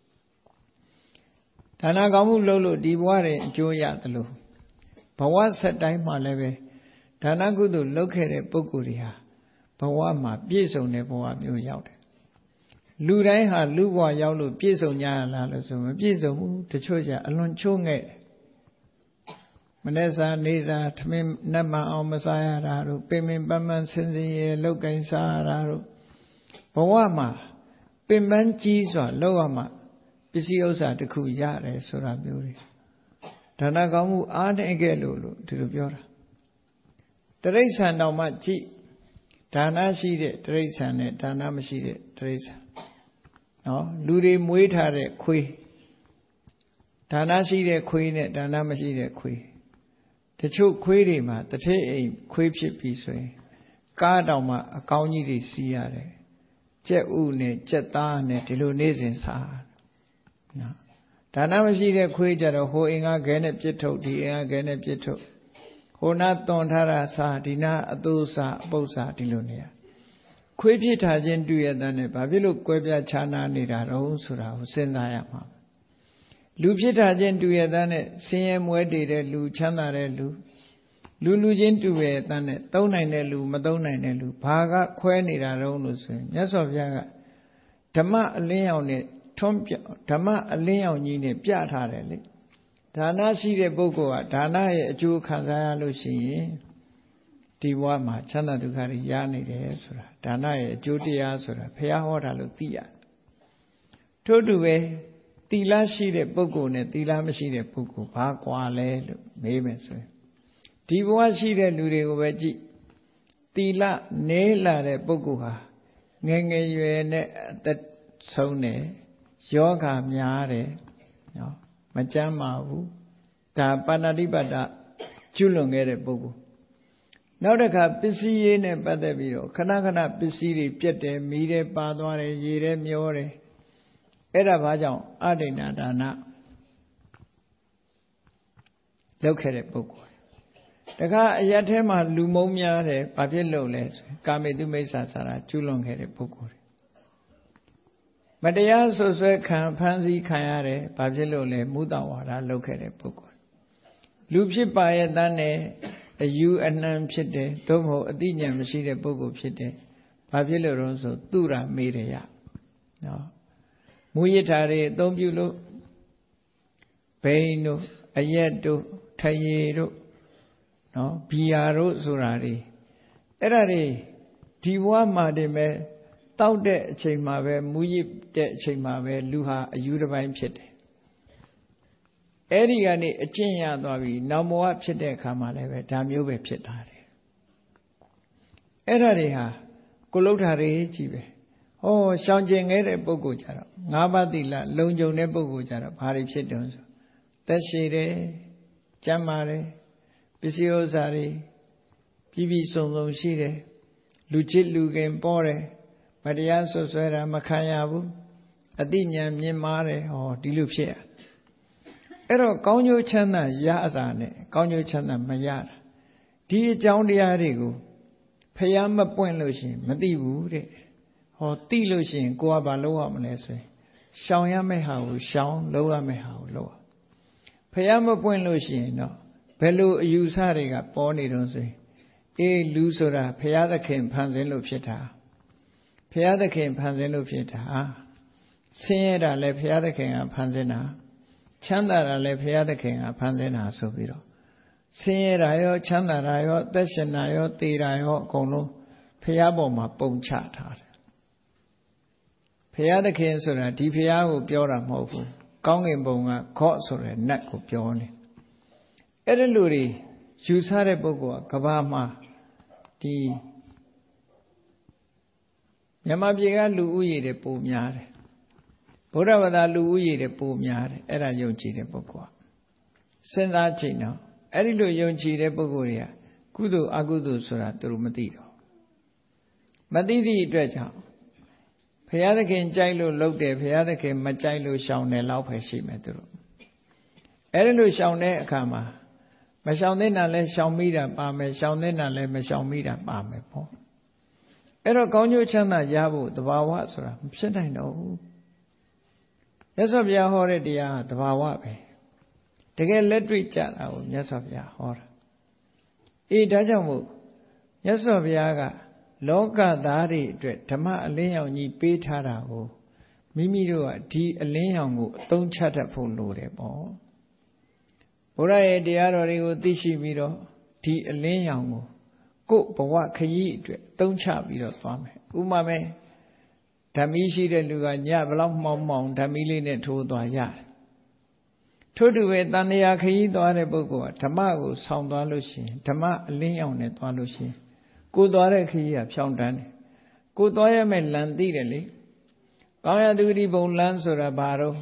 Speaker 1: ဒါနကောင်းမှုလုပ်လို့ဒီဘဝတွေအကျိုးရတယ်လို့ဘဝဆက်တိုင်းမှာလည်းပဲဒါနကုသိုလ်လုပ်ခဲ့တဲ့ပုဂ္ဂိုလ်တွေဟာဘဝမှာပြည့်စုံတဲ့ဘဝမျိုးရောက်တယ်လူတိုင်းဟာလူဘဝရောက်လို့ပြည့်စုံကြရလားလို့ဆိုမပြည့်စုံဘူးတချို့ကြအလွန်ချိုးငဲ့မနေ့စာနေစာထမင်းနတ်မအောင်မစားရတာတို့ပင်ပင်ပန်းပန်းဆင်းဆင်းရဲလောက်ကင်စားရတာတို့ဘဝမှာပင်ပန်းကြီးစွာလောက်ရမှပစ္စည်းဥစ္စာတစ်ခုရတယ်ဆိုတာမျိုးတွေဒါနကောင်းမှုအားနဲ့ခဲ့လို့ဒီလိုပြောတာတိရစ္ဆာန်တော်မှကြည့်ဒါနရှိတဲ့တိရစ္ဆာန်နဲ့ဒါနမရှိတဲ့တိရစ္ဆာန်နော်လူတွေမွေးထားတဲ့ခွေးဒါနရှိတဲ့ခွေးနဲ့ဒါနမရှိတဲ့ခွေးတချို့ခွေးတွေမှာတထိတ်အိမ်ခွေးဖြစ်ပြီးဆိုရင်ကားတောင်မှအကောင်းကြီးတွေစီးရတယ်ကြက်ဥနဲ့ကြက်သားနဲ့ဒီလိုနေ့စဉ်စားနော်ဒါနမရှိတဲ့ခွေးကြတော့ဟိုအိမ်ကခဲနဲ့ပြစ်ထုတ်ဒီအိမ်ကခဲနဲ့ပြစ်ထုတ်ဟိုနာသွန်ထားတာစားဒီနာအတူစားအပုပ်စားဒီလိုနေရခွေးဖြစ်ထားခြင်းတူရတဲ့နဲ့ဘာဖြစ်လို့ကွဲပြားခြားနားနေတာတော့ဆိုတာကိုစဉ်းစားရမှာလူဖြစ်ထားခြင်းတူရတဲ့နဲ့ဆင်းရဲမွဲတည်တဲ့လူချမ်းသာတဲ့လူချင်းတူရတဲ့နဲ့သုံးနိုင်တဲ့လူမသုံးနိုင်တဲ့လူဘာကခွဲနေတာတော့လို့ဆိုရင်မြတ်စွာဘုရားကဓမ္မအလင်းရောင်နဲ့ထွန်းပြဓမ္မအလင်းရောင်ကြီးနဲ့ပြထားတယ်လေဒါနရှိတဲ့ပုဂ္ဂိုလ်ကဒါနရဲ့အကျိုးခံစားရလို့ရှိရင်ဒီဘဝမှာချမ်းသာဒုက္ခတွေရနေတယ်ဆိုတာဒါနရဲ့အကျိုးတရားဆိုတာဘုရားဟောတာလို့သိရတယ်ထို့တူပဲသီလရှိတဲ့ပုဂ္ဂိုလ်နဲ့သီလမရှိတဲ့ပုဂ္ဂိုလ်ဘာကွာလဲလို့မေးမယ်ဆိုရင်ဒီဘဝရှိတဲ့လူတွေကိုပဲကြည့်သီလနည်းလာတဲ့ပုဂ္ဂိုလ်ဟာငယ်ငယ်ရွယ်နဲ့အသက်ဆုံးတယ်ယောဂများတယ်နော်မကြမ်းပါဘူးဒါပါဏာတိပါဒကျွလွန်ခဲ့တဲ့ပုဂ္ဂိုလ်နောက်တစ်ခါပစ္စည်းရေးနဲ့ပတ်သက်ပြီးတော့ခဏခဏပစ္စည်းတွေပြတ်တယ်မီးတယ်ပါသွားတယ်ရေတယ်မျောတယ်အဲ့ဒါဘာကြောင့်အဋိဏဒါနလုပ်ခဲ့တဲ့ပုဂ္ဂိုလ်တခါအရက်ထဲမှာလူမုံများတယ်ဘာဖြစ်လို့လဲဆိုရင်ကာမေတုမိစ္ဆာစာရာကျွလွန်ခဲ့တဲ့ပုဂ္ဂိုလ်မတရားဆွဆွဲခံဖမ်းဆီးခံရတယ်ဘာဖြစ်လို့လဲမုဒဝါဒလုပ်ခဲ့တဲ့ပုဂ္ဂိုလ်လူဖြစ်ပါရဲ့တန်းနဲ့အယူအနှံဖြစ်တယ်သို့မဟုတ်အသိဉာဏ်မရှိတဲ့ပုဂ္ဂိုလ်ဖြစ်တယ်ဘာဖြစ်လို့လဲဆိုသူရမေရယနော်မူရထားတွေအသုံးပြုလို့ဘိန်းတို့အရက်တို့ထရေတို့နော်ဘီယာတို့ဆိုတာတွေအဲ့ဒါတွေဒီဘဝမှာတည်းမဲ့တောက်တဲ့အချိန်မှာပဲမူရတဲ့အချိန်မှာပဲလူဟာအယူတစ်ပိုင်းဖြစ်တယ်အဲ့ဒီကနေအကျင့်ရသွားပြီနောက်ဘဝဖြစ်တဲ့အခါမှာလည်းပဲဒါမျိုးပဲဖြစ်တာတယ်အဲ့ဒါတွေဟာကိုလုထာတွေကြီးပဲဟောရှောင်ကျင်ခဲ့တဲ့ပုဂ္ဂိုလ်ကြတော့ငါးပါးသီလလုံခြုံတဲ့ပုဂ္ဂိုလ်ကြတော့ဘာတွေဖြစ်တုံးဆိုသက်ရှိတယ်ကျမ်းမာတယ်ပစ္စည်းဥစ္စာတွေပြည်ပြည်စုံစုံရှိတယ်လူချစ်လူခင်ပေါ်တယ်မတရားဆွဆွဲတာမခံရဘူးအတိညာဉ်မြင်မာတယ်ဟောဒီလိုဖြစ်ရအဲ့တော့ကောင်းကျိုးချမ်းသာရတာနဲ့ကောင်းကျိုးချမ်းသာမရတာဒီအကြောင်းတရားတွေကိုဖျားမပွင့်လို့ရှိရင်မသိဘူးတဲ့ဟောသိလို့ရှိရင်ကိုကဘာလုပ်ရမလဲဆိုရင်ရှောင်ရမယ့်ဟာကိုရှောင်လုပ်ရမယ့်ဟာကိုလုပ်ရဖျားမပွင့်လို့ရှိရင်တော့ဘယ်လိုအယူဆတွေကပေါ်နေတုံးဆိုရင်အေးလူဆိုတာဘုရားသခင်ဖန်ဆင်းလို့ဖြစ်တာဘုရားသခင်ဖန်ဆင်းလို့ဖြစ်တာဆင်းရဲတာလည်းဘုရားသခင်ကဖန်ဆင်းတာချမ်းသာတာလည်းဘုရားသခင်ကဖန်ဆင်းတာဆိုပြီးတော့ဆင်းရဲတာရောချမ်းသာတာရောအသက်ရှင်တာရောသေတာရောအကုန်လုံးဘုရားပေါ်မှာပုံချထားတယ်ဘုရားသခင်ဆိုတာဒီဘုရားကိုပြောတာမဟုတ်ဘူးကောင်းကင်ဘုံကခော့ဆိုတဲ့နတ်ကိုပြောနေအဲ့ဒီလူတွေယူဆတဲ့ပုဂ္ဂိုလ်ကကဘာမှာဒီမြန်မာပြည်ကလူဦးရေတွေပိုများတယ်ဗုဒ္ဓဘာသာလူဦးရေတွေပိုများတယ်အဲ့ဒါယုံကြည်တဲ့ပုဂ္ဂိုလ်ကစဉ်းစားကြည့်နော်အဲ့ဒီလိုယုံကြည်တဲ့ပုဂ္ဂိုလ်တွေကကုသိုလ်အကုသိုလ်ဆိုတာသူတို့မသိတော့မသိသည့်အတွက်ကြောင့်ဘုရားသခင်ကြိုက်လို့လုပ်တယ်ဘုရားသခင်မကြိုက်လို့ရှောင်တယ်လောက်ပဲရှိမယ်သူတို့အဲ့ဒါလို့ရှောင်တဲ့အခါမှာမရှောင်တဲ့နာလဲရှောင်မိတာပါမယ်ရှောင်တဲ့နာလဲမရှောင်မိတာပါမယ်ပေါ့အဲ့တော့ကောင်းကျိုးချမ်းသာရဖို့တဘာဝဆိုတာမဖြစ်နိုင်တော့ဘူးမြတ်စွာဘုရားဟောတဲ့တရားကတဘာဝပဲတကယ်လက်တွေ့ကြတာကိုမြတ်စွာဘုရားဟောတာဒါကြောင့်မို့မြတ်စွာဘုရားကလောကသားတွေအတွက်ဓမ္မအလင်းရောင်ကြီးပေးထားတာကိုမိမိတို့ကဒီအလင်းရောင်ကိုအသုံးချတတ်ဖို့လိုတယ်ပေါ့ဘုရားရဲ့တရားတော်တွေကိုသိရှိပြီးတော့ဒီအလင်းရောင်ကိုကိုယ့်ဘဝခရီးအတွက်သုံးချပြီးတော့သွားမယ်ဥပမာပဲဓမ္မီရှိတဲ့လူကညဘလောက်မှောင်မှောင်ဓမ္မီလေးနဲ့ထိုးသွားရတယ်ထို့တူပဲတဏှာခရီးသွားတဲ့ပုဂ္ဂိုလ်ကဓမ္မကိုဆောင်သွားလို့ရှိရင်ဓမ္မအလင်းရောင်နဲ့သွားလို့ရှိရင်ကိုသွားတဲ့ခရီးကဖြောင်းတန်းတယ်ကိုသွားရမယ့်လမ်းသိတယ်လေကောင်းရသူတိဘုံလမ်းဆိုတာဘာတော့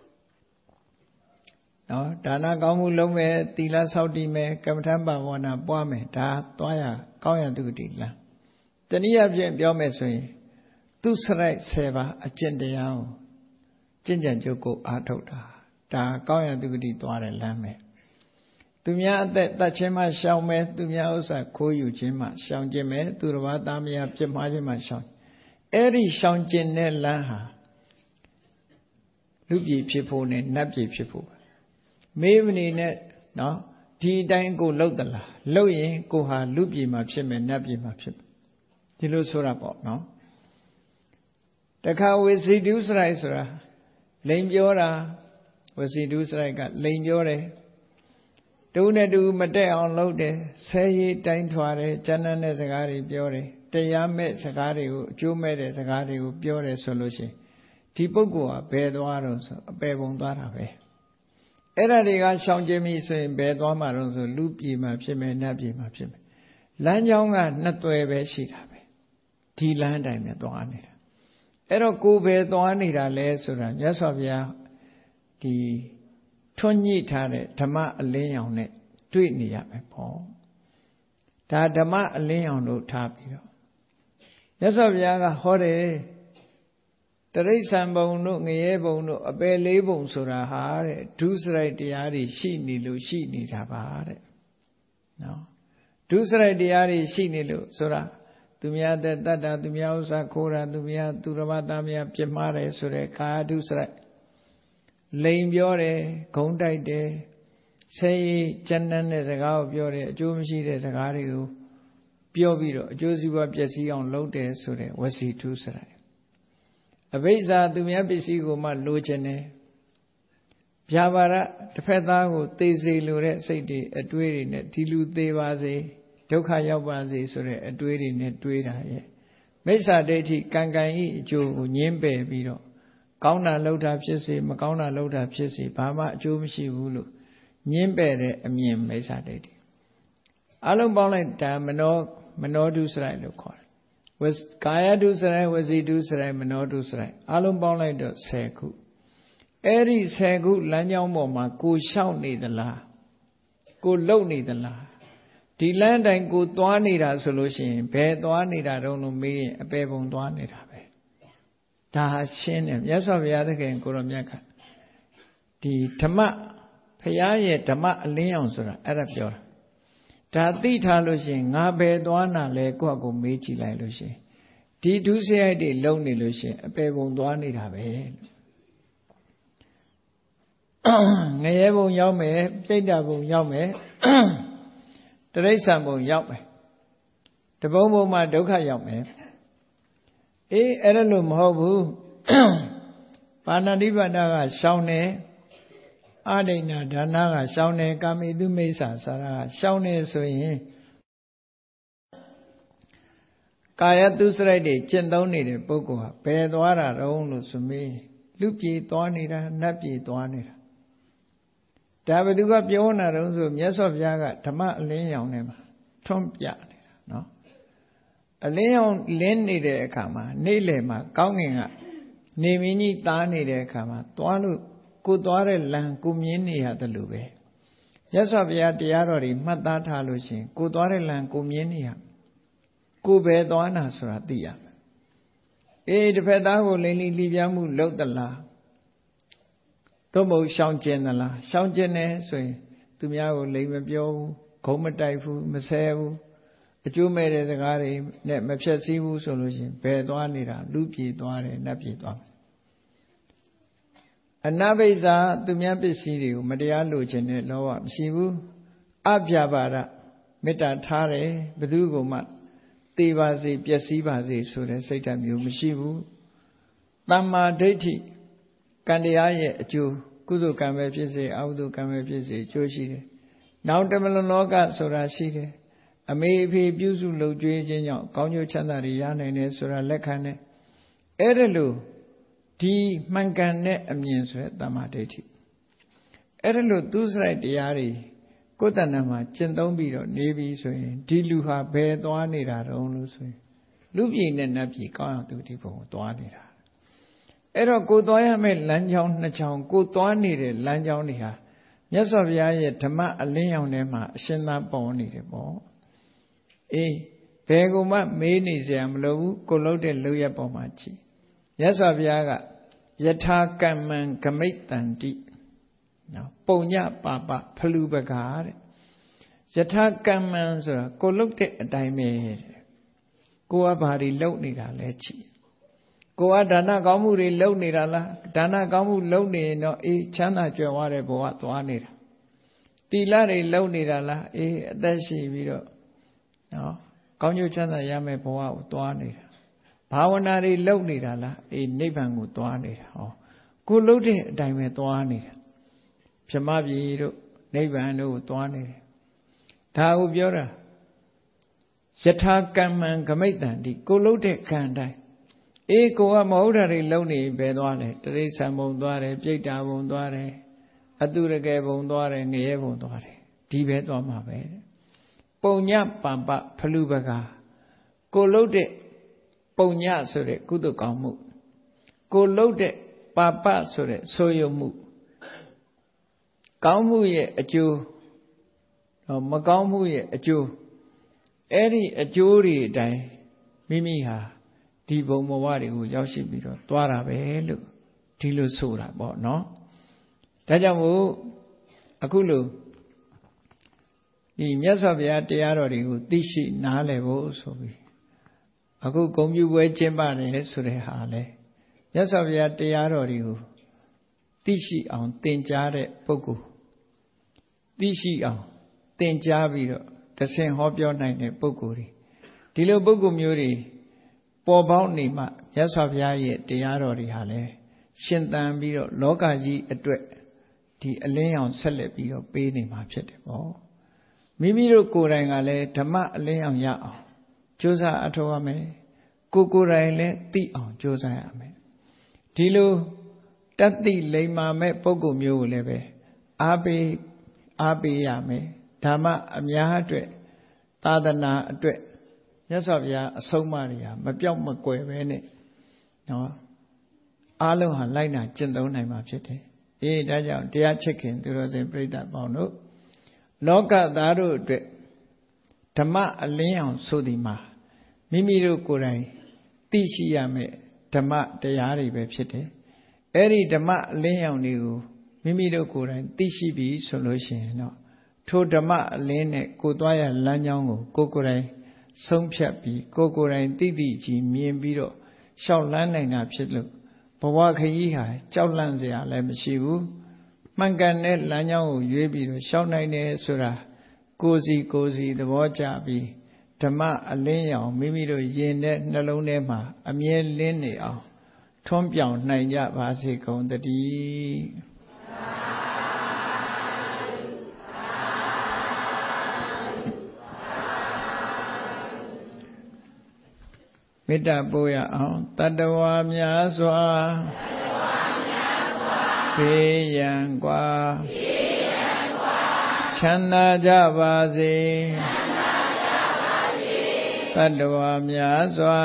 Speaker 1: နော်ဒါနကောင်းမှုလုံးမယ်သီလဆောက်တည်မယ်ကမ္မထဘာဝနာပွားမယ်ဒါသွားရကောင်းရသူတိလမ်းတနည်းအားဖြင့်ပြောမယ်ဆိုရင်သူစရိုက်10ပါးအကျင့်တရားကိုကျင့်ကြံကြုတ်ကိုအားထုတ်တာဒါကောင်းရသူတိသွားတဲ့လမ်းပဲသူများအသက်တတ်ခြင်းမှရှောင်မယ်သူများဥစ္စာခိုးယူခြင်းမှရှောင်ခြင်းမယ်သူတစ်ပါးသားမယားပြစ်မှားခြင်းမှရှောင်အဲ့ဒီရှောင်ခြင်းတဲ့လမ်းဟာလူပြည်ဖြစ်ဖို့နဲ့နတ်ပြည်ဖြစ်ဖို့မေးမနေနဲ့နော်ဒီအတိုင်းကိုလှုပ်သလားလှုပ်ရင်ကိုဟာလူပြည်မှာဖြစ်မယ်နတ်ပြည်မှာဖြစ်ဒီလိုဆိုတာပေါ့နော်တခါဝေစီတုစရိုက်ဆိုတာလိန်ပြောတာဝေစီတုစရိုက်ကလိန်ပြောတယ်တူနဲ့တူမတက်အောင်လုပ်တယ်ဆဲရီတိုင်းထွာတယ်ကျမ်းမ်းတဲ့စကားတွေပြောတယ်တရားမဲ့စကားတွေကိုအကျိုးမဲ့တဲ့စကားတွေကိုပြောတယ်ဆိုလို့ရှိရင်ဒီပုဂ္ဂိုလ်ကဘယ်သွားတော့ဆိုအပယ်ပုံသွားတာပဲအဲ့ဒါတွေကရှောင်ကျင်ပြီဆိုရင်ဘယ်သွားမှာတော့ဆိုလူပြည်မှာဖြစ်မယ်နတ်ပြည်မှာဖြစ်မယ်လမ်းကြောင်းကနှစ်သွယ်ပဲရှိတာပဲဒီလမ်းတိုင်းပဲသွားနေတာအဲ့တော့ကိုယ်ပဲသွားနေတာလဲဆိုတာမြတ်စွာဘုရားဒီထွန်းညှိထားတဲ့ဓမ္မအလင်းရောင်နဲ့တွေ့နေရမယ်ပေါ့ဒါဓမ္မအလင်းရောင်လို့ထားပြီးတော့မြတ်စွာဘုရားကဟောတယ်တရိစ္ဆာန်ဘုံတို့ငရဲဘုံတို့အပယ်လေးဘုံဆိုတာဟာတဲ့ဒုစရိုက်တရားတွေရှိနေလို့ရှိနေတာပါတဲ့နော်ဒုစရိုက်တရားတွေရှိနေလို့ဆိုတာသူများတဲ့တတ္တသူများဥစ္စာခိုးတာသူများသူတော်ဘာသားများပြစ်မှားတယ်ဆိုတဲ့ကာဒုစရိုက်လိန်ပြောတယ်ဂုံတိုက်တယ်ဆဲရီကျမ်းမ်းတဲ့စကားကိုပြောတယ်အကျိုးမရှိတဲ့စကားတွေကိုပြောပြီးတော့အကျိုးစီးပွားပျက်စီးအောင်လုပ်တယ်ဆိုတဲ့ဝစီထုစရိုက်အဘိဇာသူများပစ္စည်းကိုမှလိုချင်တယ်ဗျာပါဒတစ်ဖက်သားကိုသေစေလိုတဲ့စိတ်တွေအတွေးတွေနဲ့ဒီလူသေးပါစေဒုက္ခရောက်ပါစေဆိုတဲ့အတွေးတွေနဲ့တွေးတာရဲ့မိစ္ဆာဒိဋ္ဌိကံကံဤအကျိုးကိုညှင်းပယ်ပြီးတော့ကောင်းတာလုပ်တာဖြစ်စေမကောင်းတာလုပ်တာဖြစ်စေဘာမှအကျိုးမရှိဘူးလို့ညှင်းပယ်တဲ့အမြင်မိစ္ဆာဒိဋ္ဌိအလုံးပေါင်းလိုက်ဒါမနောဒုစရိုက်လို့ခေါ်တယ်ကာယဒုစရိုက်ဝစီဒုစရိုက်မနောဒုစရိုက်အလုံးပေါင်းလိုက်တော့10ခုအဲ့ဒီ10ခုလမ်းကြောင်းပေါ်မှာကိုရှောက်နေသလားကိုလှုပ်နေသလားဒီလမ်းတိုင်းကိုသွားနေတာဆိုလို့ရှိရင်ဘယ်သွားနေတာတုံးလို့မေးရင်အပေပုံသွားနေတာပဲဒါဟာရှင်းတယ်မြတ်စွာဘုရားသခင်ကိုရောမြတ်ခဒီဓမ္မဘုရားရဲ့ဓမ္မအလင်းအောင်ဆိုတာအဲ့ဒါပြောတာဒါသိထားလို့ရှိရင်ငါဘယ်သွားနာလဲကိုယ့်ကိုမေးကြည့်လိုက်လို့ရှိရင်ဒီဒုစရိုက်တွေလုံနေလို့ရှိရင်အပေပုံသွားနေတာပဲငရဲဘုံရောက်မယ်ပြိတ္တာဘုံရောက်မယ်တရိစ္ဆာန်ဘုံရောက်မယ်တဘုံဘုံမှာဒုက္ခရောက်မယ်အဲ့ဒါလို့မဟုတ်ဘူးပါဏာတိပါဒကရှောင်းတယ်အဒိဏဒါနကရှောင်းတယ်ကာမိတုမိစ္ဆာစာရကရှောင်းတယ်ဆိုရင်ကာယတုစရိုက်တွေကျင့်သုံးနေတဲ့ပုဂ္ဂိုလ်ဟာဘယ်သွားတာတုံးလို့ဆိုမေးလူပြေသွားနေတာနတ်ပြေသွားနေတာဒါဘယ်သူကပြောနာတုံးဆိုမြတ်စွာဘုရားကဓမ္မအလင်းရောင်ထဲမှာထွန်းပြနေတာနော်အလင်းရောင်လင်းနေတဲ့အခါမှာနေ့လယ်မှာကောင်းကင်ကနေမင်းကြီးသားနေတဲ့အခါမှာသွားလို့ကိုသွားတဲ့လမ်းကိုမြင်နေရတယ်လို့ပဲရသော်ဘုရားတရားတော်တွေမှတ်သားထားလို့ရှင်ကိုသွားတဲ့လမ်းကိုမြင်နေရကိုပဲသွားနာဆိုတာသိရမယ်တစ်ဖက်သားကိုလိမ့်လိပြမှုလုပ်သလားသို့မဟုတ်ရှောင်ကျင်သလားရှောင်ကျင်တယ်ဆိုရင်သူများကိုလိမ့်မပြောဘူးခုံးမတိုက်ဘူးမဆဲဘူးအကျိုးမဲ့တဲ့စကားတွေနဲ့မဖြတ်စည်းဘူးဆိုလို့ရှင်ဘယ်သွားနေတာလူပြေသွားတယ်နတ်ပြေသွားအနဘိဇာသူများပစ္စည်းတွေကိုမတရားလိုချင်တဲ့လောဘမရှိဘူးအပြပါဒမေတ္တာထားတယ်ဘယ်သူကိုမှသေပါစေပျက်စီးပါစေဆိုတဲ့စိတ်ဓာတ်မျိုးမရှိဘူးသမ္မာဒိဋ္ဌိကံတရားရဲ့အကျိုးကုသိုလ်ကံပဲဖြစ်စေအကုသိုလ်ကံပဲဖြစ်စေအကျိုးရှိတယ်နောက်တမလွန်လောကဆိုတာရှိတယ်အမေအဖေပြုစုလုပ်ကြွေးခြင်းကြောင့်ကောင်းကျိုးချမ်းသာတွေရနိုင်တယ်ဆိုတာလက်ခံတယ်အဲ့ဒါလို့ဒီမှန်ကန်တဲ့အမြင်ဆိုတဲ့သမ္မာဒိဋ္ဌိအဲ့ဒါလို့သူစရိုက်တရားတွေကိုယ်တဏ္ဍာမှာကျင့်သုံးပြီးတော့နေပြီဆိုရင်ဒီလူဟာဘယ်သွားနေတာတုံးလို့ဆိုရင်လူပြည်နဲ့နတ်ပြည်ကောင်းအောင်သူဒီဘုံကိုသွားနေတာအဲ့တော့ကိုသွားရမယ့်လမ်းကြောင်းနှစ်ချောင်းကိုသွားနေတဲ့လမ်းကြောင်းတွေဟာမြတ်စွာဘုရားရဲ့ဓမ္မအလင်းရောင်ထဲမှာအရှင်းသားပေါ်နေတယ်ပေါ့ဘယ်ကိုမှမေးနေစရာမလိုဘူးကိုလှုပ်တဲ့လှုပ်ရက်ပေါ်မှာကြည့်မြတ်စွာဘုရားကယထာကမ္မံဂမိတ်တန္တိနော်ပုံညပါပဖလူပကာတဲ့ယထာကမ္မံဆိုတာကိုလှုပ်တဲ့အတိုင်းပဲကိုကဘာတွေလှုပ်နေတာလဲကြည့်ကိုကဒါနကောင်းမှုတွေလုပ်နေတာလားဒါနကောင်းမှုလုပ်နေရင်တော့ချမ်းသာကြွယ်ဝတဲ့ဘဝသွားနေတာတိလတွေလုပ်နေတာလားအသက်ရှိပြီးတော့နော်ကောင်းကျိုးချမ်းသာရမယ့်ဘဝကိုသွားနေတာဘာဝနာတွေလုပ်နေတာလားနိဗ္ဗာန်ကိုသွားနေတာကိုလုပ်တဲ့အတိုင်းပဲသွားနေတာဗြဟ္မပြည်တို့နိဗ္ဗာန်တို့ကိုသွားနေတယ်ဒါကိုပြောတာယထာကမ္မံဂမိတ်တန္တိကိုလုပ်တဲ့ကံတိုင်းကိုကမဟုတ်တာတွေလုံနေပဲသွားတယ်တရိစ္ဆာန်ဘုံသွားတယ်ပြိတ္တာဘုံသွားတယ်အတုရကယ်ဘုံသွားတယ်ငရဲဘုံသွားတယ်ဒီပဲသွားမှာပဲပုံညပံပဖလူပကာကိုလှုပ်တဲ့ပုံညဆိုတဲ့ကုသိုလ်ကောင်းမှုကိုလှုပ်တဲ့ပါပဆိုတဲ့ဆိုးရုံမှုကောင်းမှုရဲ့အကျိုးမကောင်းမှုရဲ့အကျိုးအဲ့ဒီအကျိုးတွေအတိုင်းမိမိဟာဒီဘုံဘဝတွေကိုရောက်ရှိပြီးတော့သွားတာပဲလို့ဒီလိုဆိုတာပေါ့နော်ဒါကြောင့်မို့အခုလို့ဒီမြတ်စွာဘုရားတရားတော်တွေကိုသိရှိနားလည်ဖို့ဆိုပြီးအခုဂုဏ်ပြုပွဲကျင်းပတယ်ဆိုတဲ့ဟာလဲမြတ်စွာဘုရားတရားတော်တွေကိုသိရှိအောင်သင်ကြားတဲ့ပုဂ္ဂိုလ်သိရှိအောင်သင်ကြားပြီးတော့တဆင့်ဟောပြောနိုင်တဲ့ပုဂ္ဂိုလ်တွေဒီလိုပုဂ္ဂိုလ်မျိုးတွေပေါ်ပေါက်နေမှမြတ်စွာဘုရားရဲ့တရားတော်တွေဟာလဲရှင်သန်ပြီးတော့လောကကြီးအတွက်ဒီအလင်းရောင်ဆက်လက်ပြီးတော့ပေးနေမှာဖြစ်တယ်ပေါ့မိမိတို့ကိုယ်တိုင်ကလည်းဓမ္မအလင်းရောင်ရအောင်ကြိုးစားအထောက်ရမယ်ကိုယ်တိုင်လည်းသိအောင်ကြိုးစားရမယ်ဒီလိုတတ်သိလိမ္မာမဲ့ပုဂ္ဂိုလ်မျိုးကိုလည်းပဲအားပေးရမယ်ဓမ္မအများအတွက်သာသနာအတွက်မြတ်စွာဘုရားအဆုံးအမတွေဟာမပြောက်မကွယ်ပဲနဲ့နော်အားလုံးဟာလိုက်နာကျင့်သုံးနိုင်မှာဖြစ်တယ်ဒါကြောင့်တရားချစ်ခင်သူတော်စင်ပြိဿပေါင်းတို့လောကသားတို့အတွက်ဓမ္မအလင်းအောင်ဆိုသည်မှာမိမိတို့ကိုယ်တိုင်သိရှိရမယ့်ဓမ္မတရားတွေပဲဖြစ်တယ်အဲ့ဒီဓမ္မအလင်းအောင်တွေကိုမိမိတို့ကိုယ်တိုင်သိရှိပြီဆိုလို့ရှိရင်တော့ထိုဓမ္မအလင်းနဲ့ကိုသွားရလမ်းကြောင်းကိုကိုယ်တိုင်ဆုံးဖြတ်ပြီးကိုယ်တိုင်သိသိကြီးမြင်ပြီးတော့ရှောက်လန်းနိုင်တာဖြစ်လို့ဘဝခရီးဟာကြောက်လန့်စရာလည်းမရှိဘူးမှန်ကန်တဲ့လမ်းကြောင်းကိုရွေးပြီးတော့ရှောက်နိုင်တယ်ဆိုတာကိုယ်စီသဘောကျပြီးဓမ္မအလင်းရောင်မိမိတို့ယင်တဲ့နှလုံးထဲမှာအမြဲလင်းနေအောင်ထွန်းပြောင်နိုင်ကြပါစေကုန်သတည်းမေတ္တာပို့ရအောင်တတ္တဝါများစွာဘေးရန်ကွာချမ်းသာကြပါစေတတ္တဝါများစွာ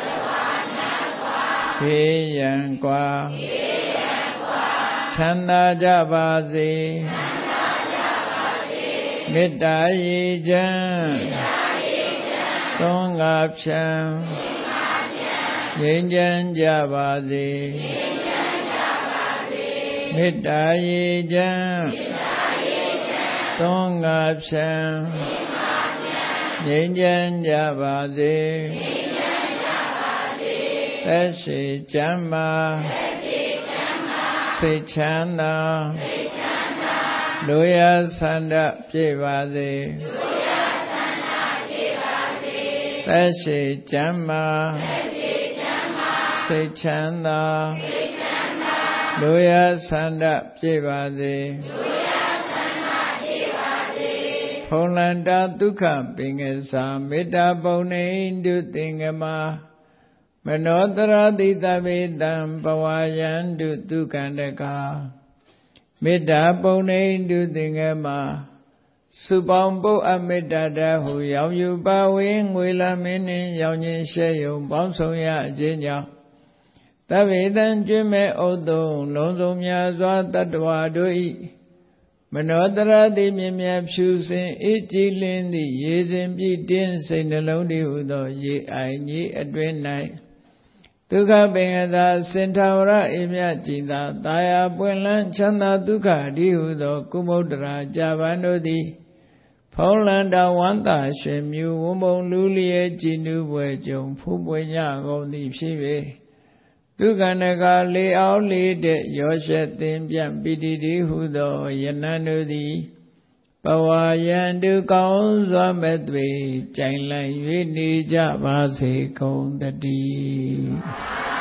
Speaker 1: ဘေးရန်ကွာချမ်းသာကြပါစေမေတ္တာရေချမ်းသွန်ငါဖြံငြိမ်းချမ်းကြပါစေမေတ္တာရေချမ်းသွန်ငါဖြံငြိမ်းချမ်းကြပါစေသက်ရှိချမ်းသာစိတ်ချမ်းသာလူရဆန္ဒပြည့်ပါစေသက်ရှိချမ်းသာစိတ်ချမ်းသာလူရဆန္ဒပြည့်ပါစေဖုံလန္တာဒုက္ခပင်ကစားမေတ္တာပုံနေတုသင်္ကမမနောတရတိတဗေတံဘဝယန္တုဒုက္ခန္တကာမေတ္တာပုံနေတုသင်္ကမစုပေါင်းပုတ်အမေတ္တာတဟုရောင်ယူပါဝေငွေလာမင်းနှင့်ရောင်ခြင်းရှဲယုံပေါင်းဆောင်ရခြင်းကြောင့်တဗေတံကျွမ်းမဲ့ဥဒ္ဒုံလုံးစုံများစွာတတ္တဝါတို့၏မနောတရတိမြင်မြတ်ဖြူစင်အေးကြည်လင်းသည့်ရေစဉ်ပြည့်တင်းစိတ်နှလုံးတည်းဟုသောရေအိုင်ကြီးအတွင်း၌ဒုက္ခပင်ကသာစင်ထာဝရအေမြကြည်သာတာယာပွင့်လန်းချမ်းသာဒုက္ခတည်းဟုသောကုမုဒ္ဒရာကြပန်တို့သည်ဖုံးလန္တာဝန္တာရွှင်မြူဝုံမုံလူလျက်ကြည်နူးပွဲကြုံဖူးပွေညကုန်သည်ဖြစ်၍ဒုက္ခနကလေအောင်လေတဲ့ရောရှက်သင်ပြန့်ပိတိတိဟုသောယနံတို့သည်ဘဝယန္တုကောင်းစွာမဲ့သွေကြိုင်လိုက်၍နေကြပါစေကုန်တည်း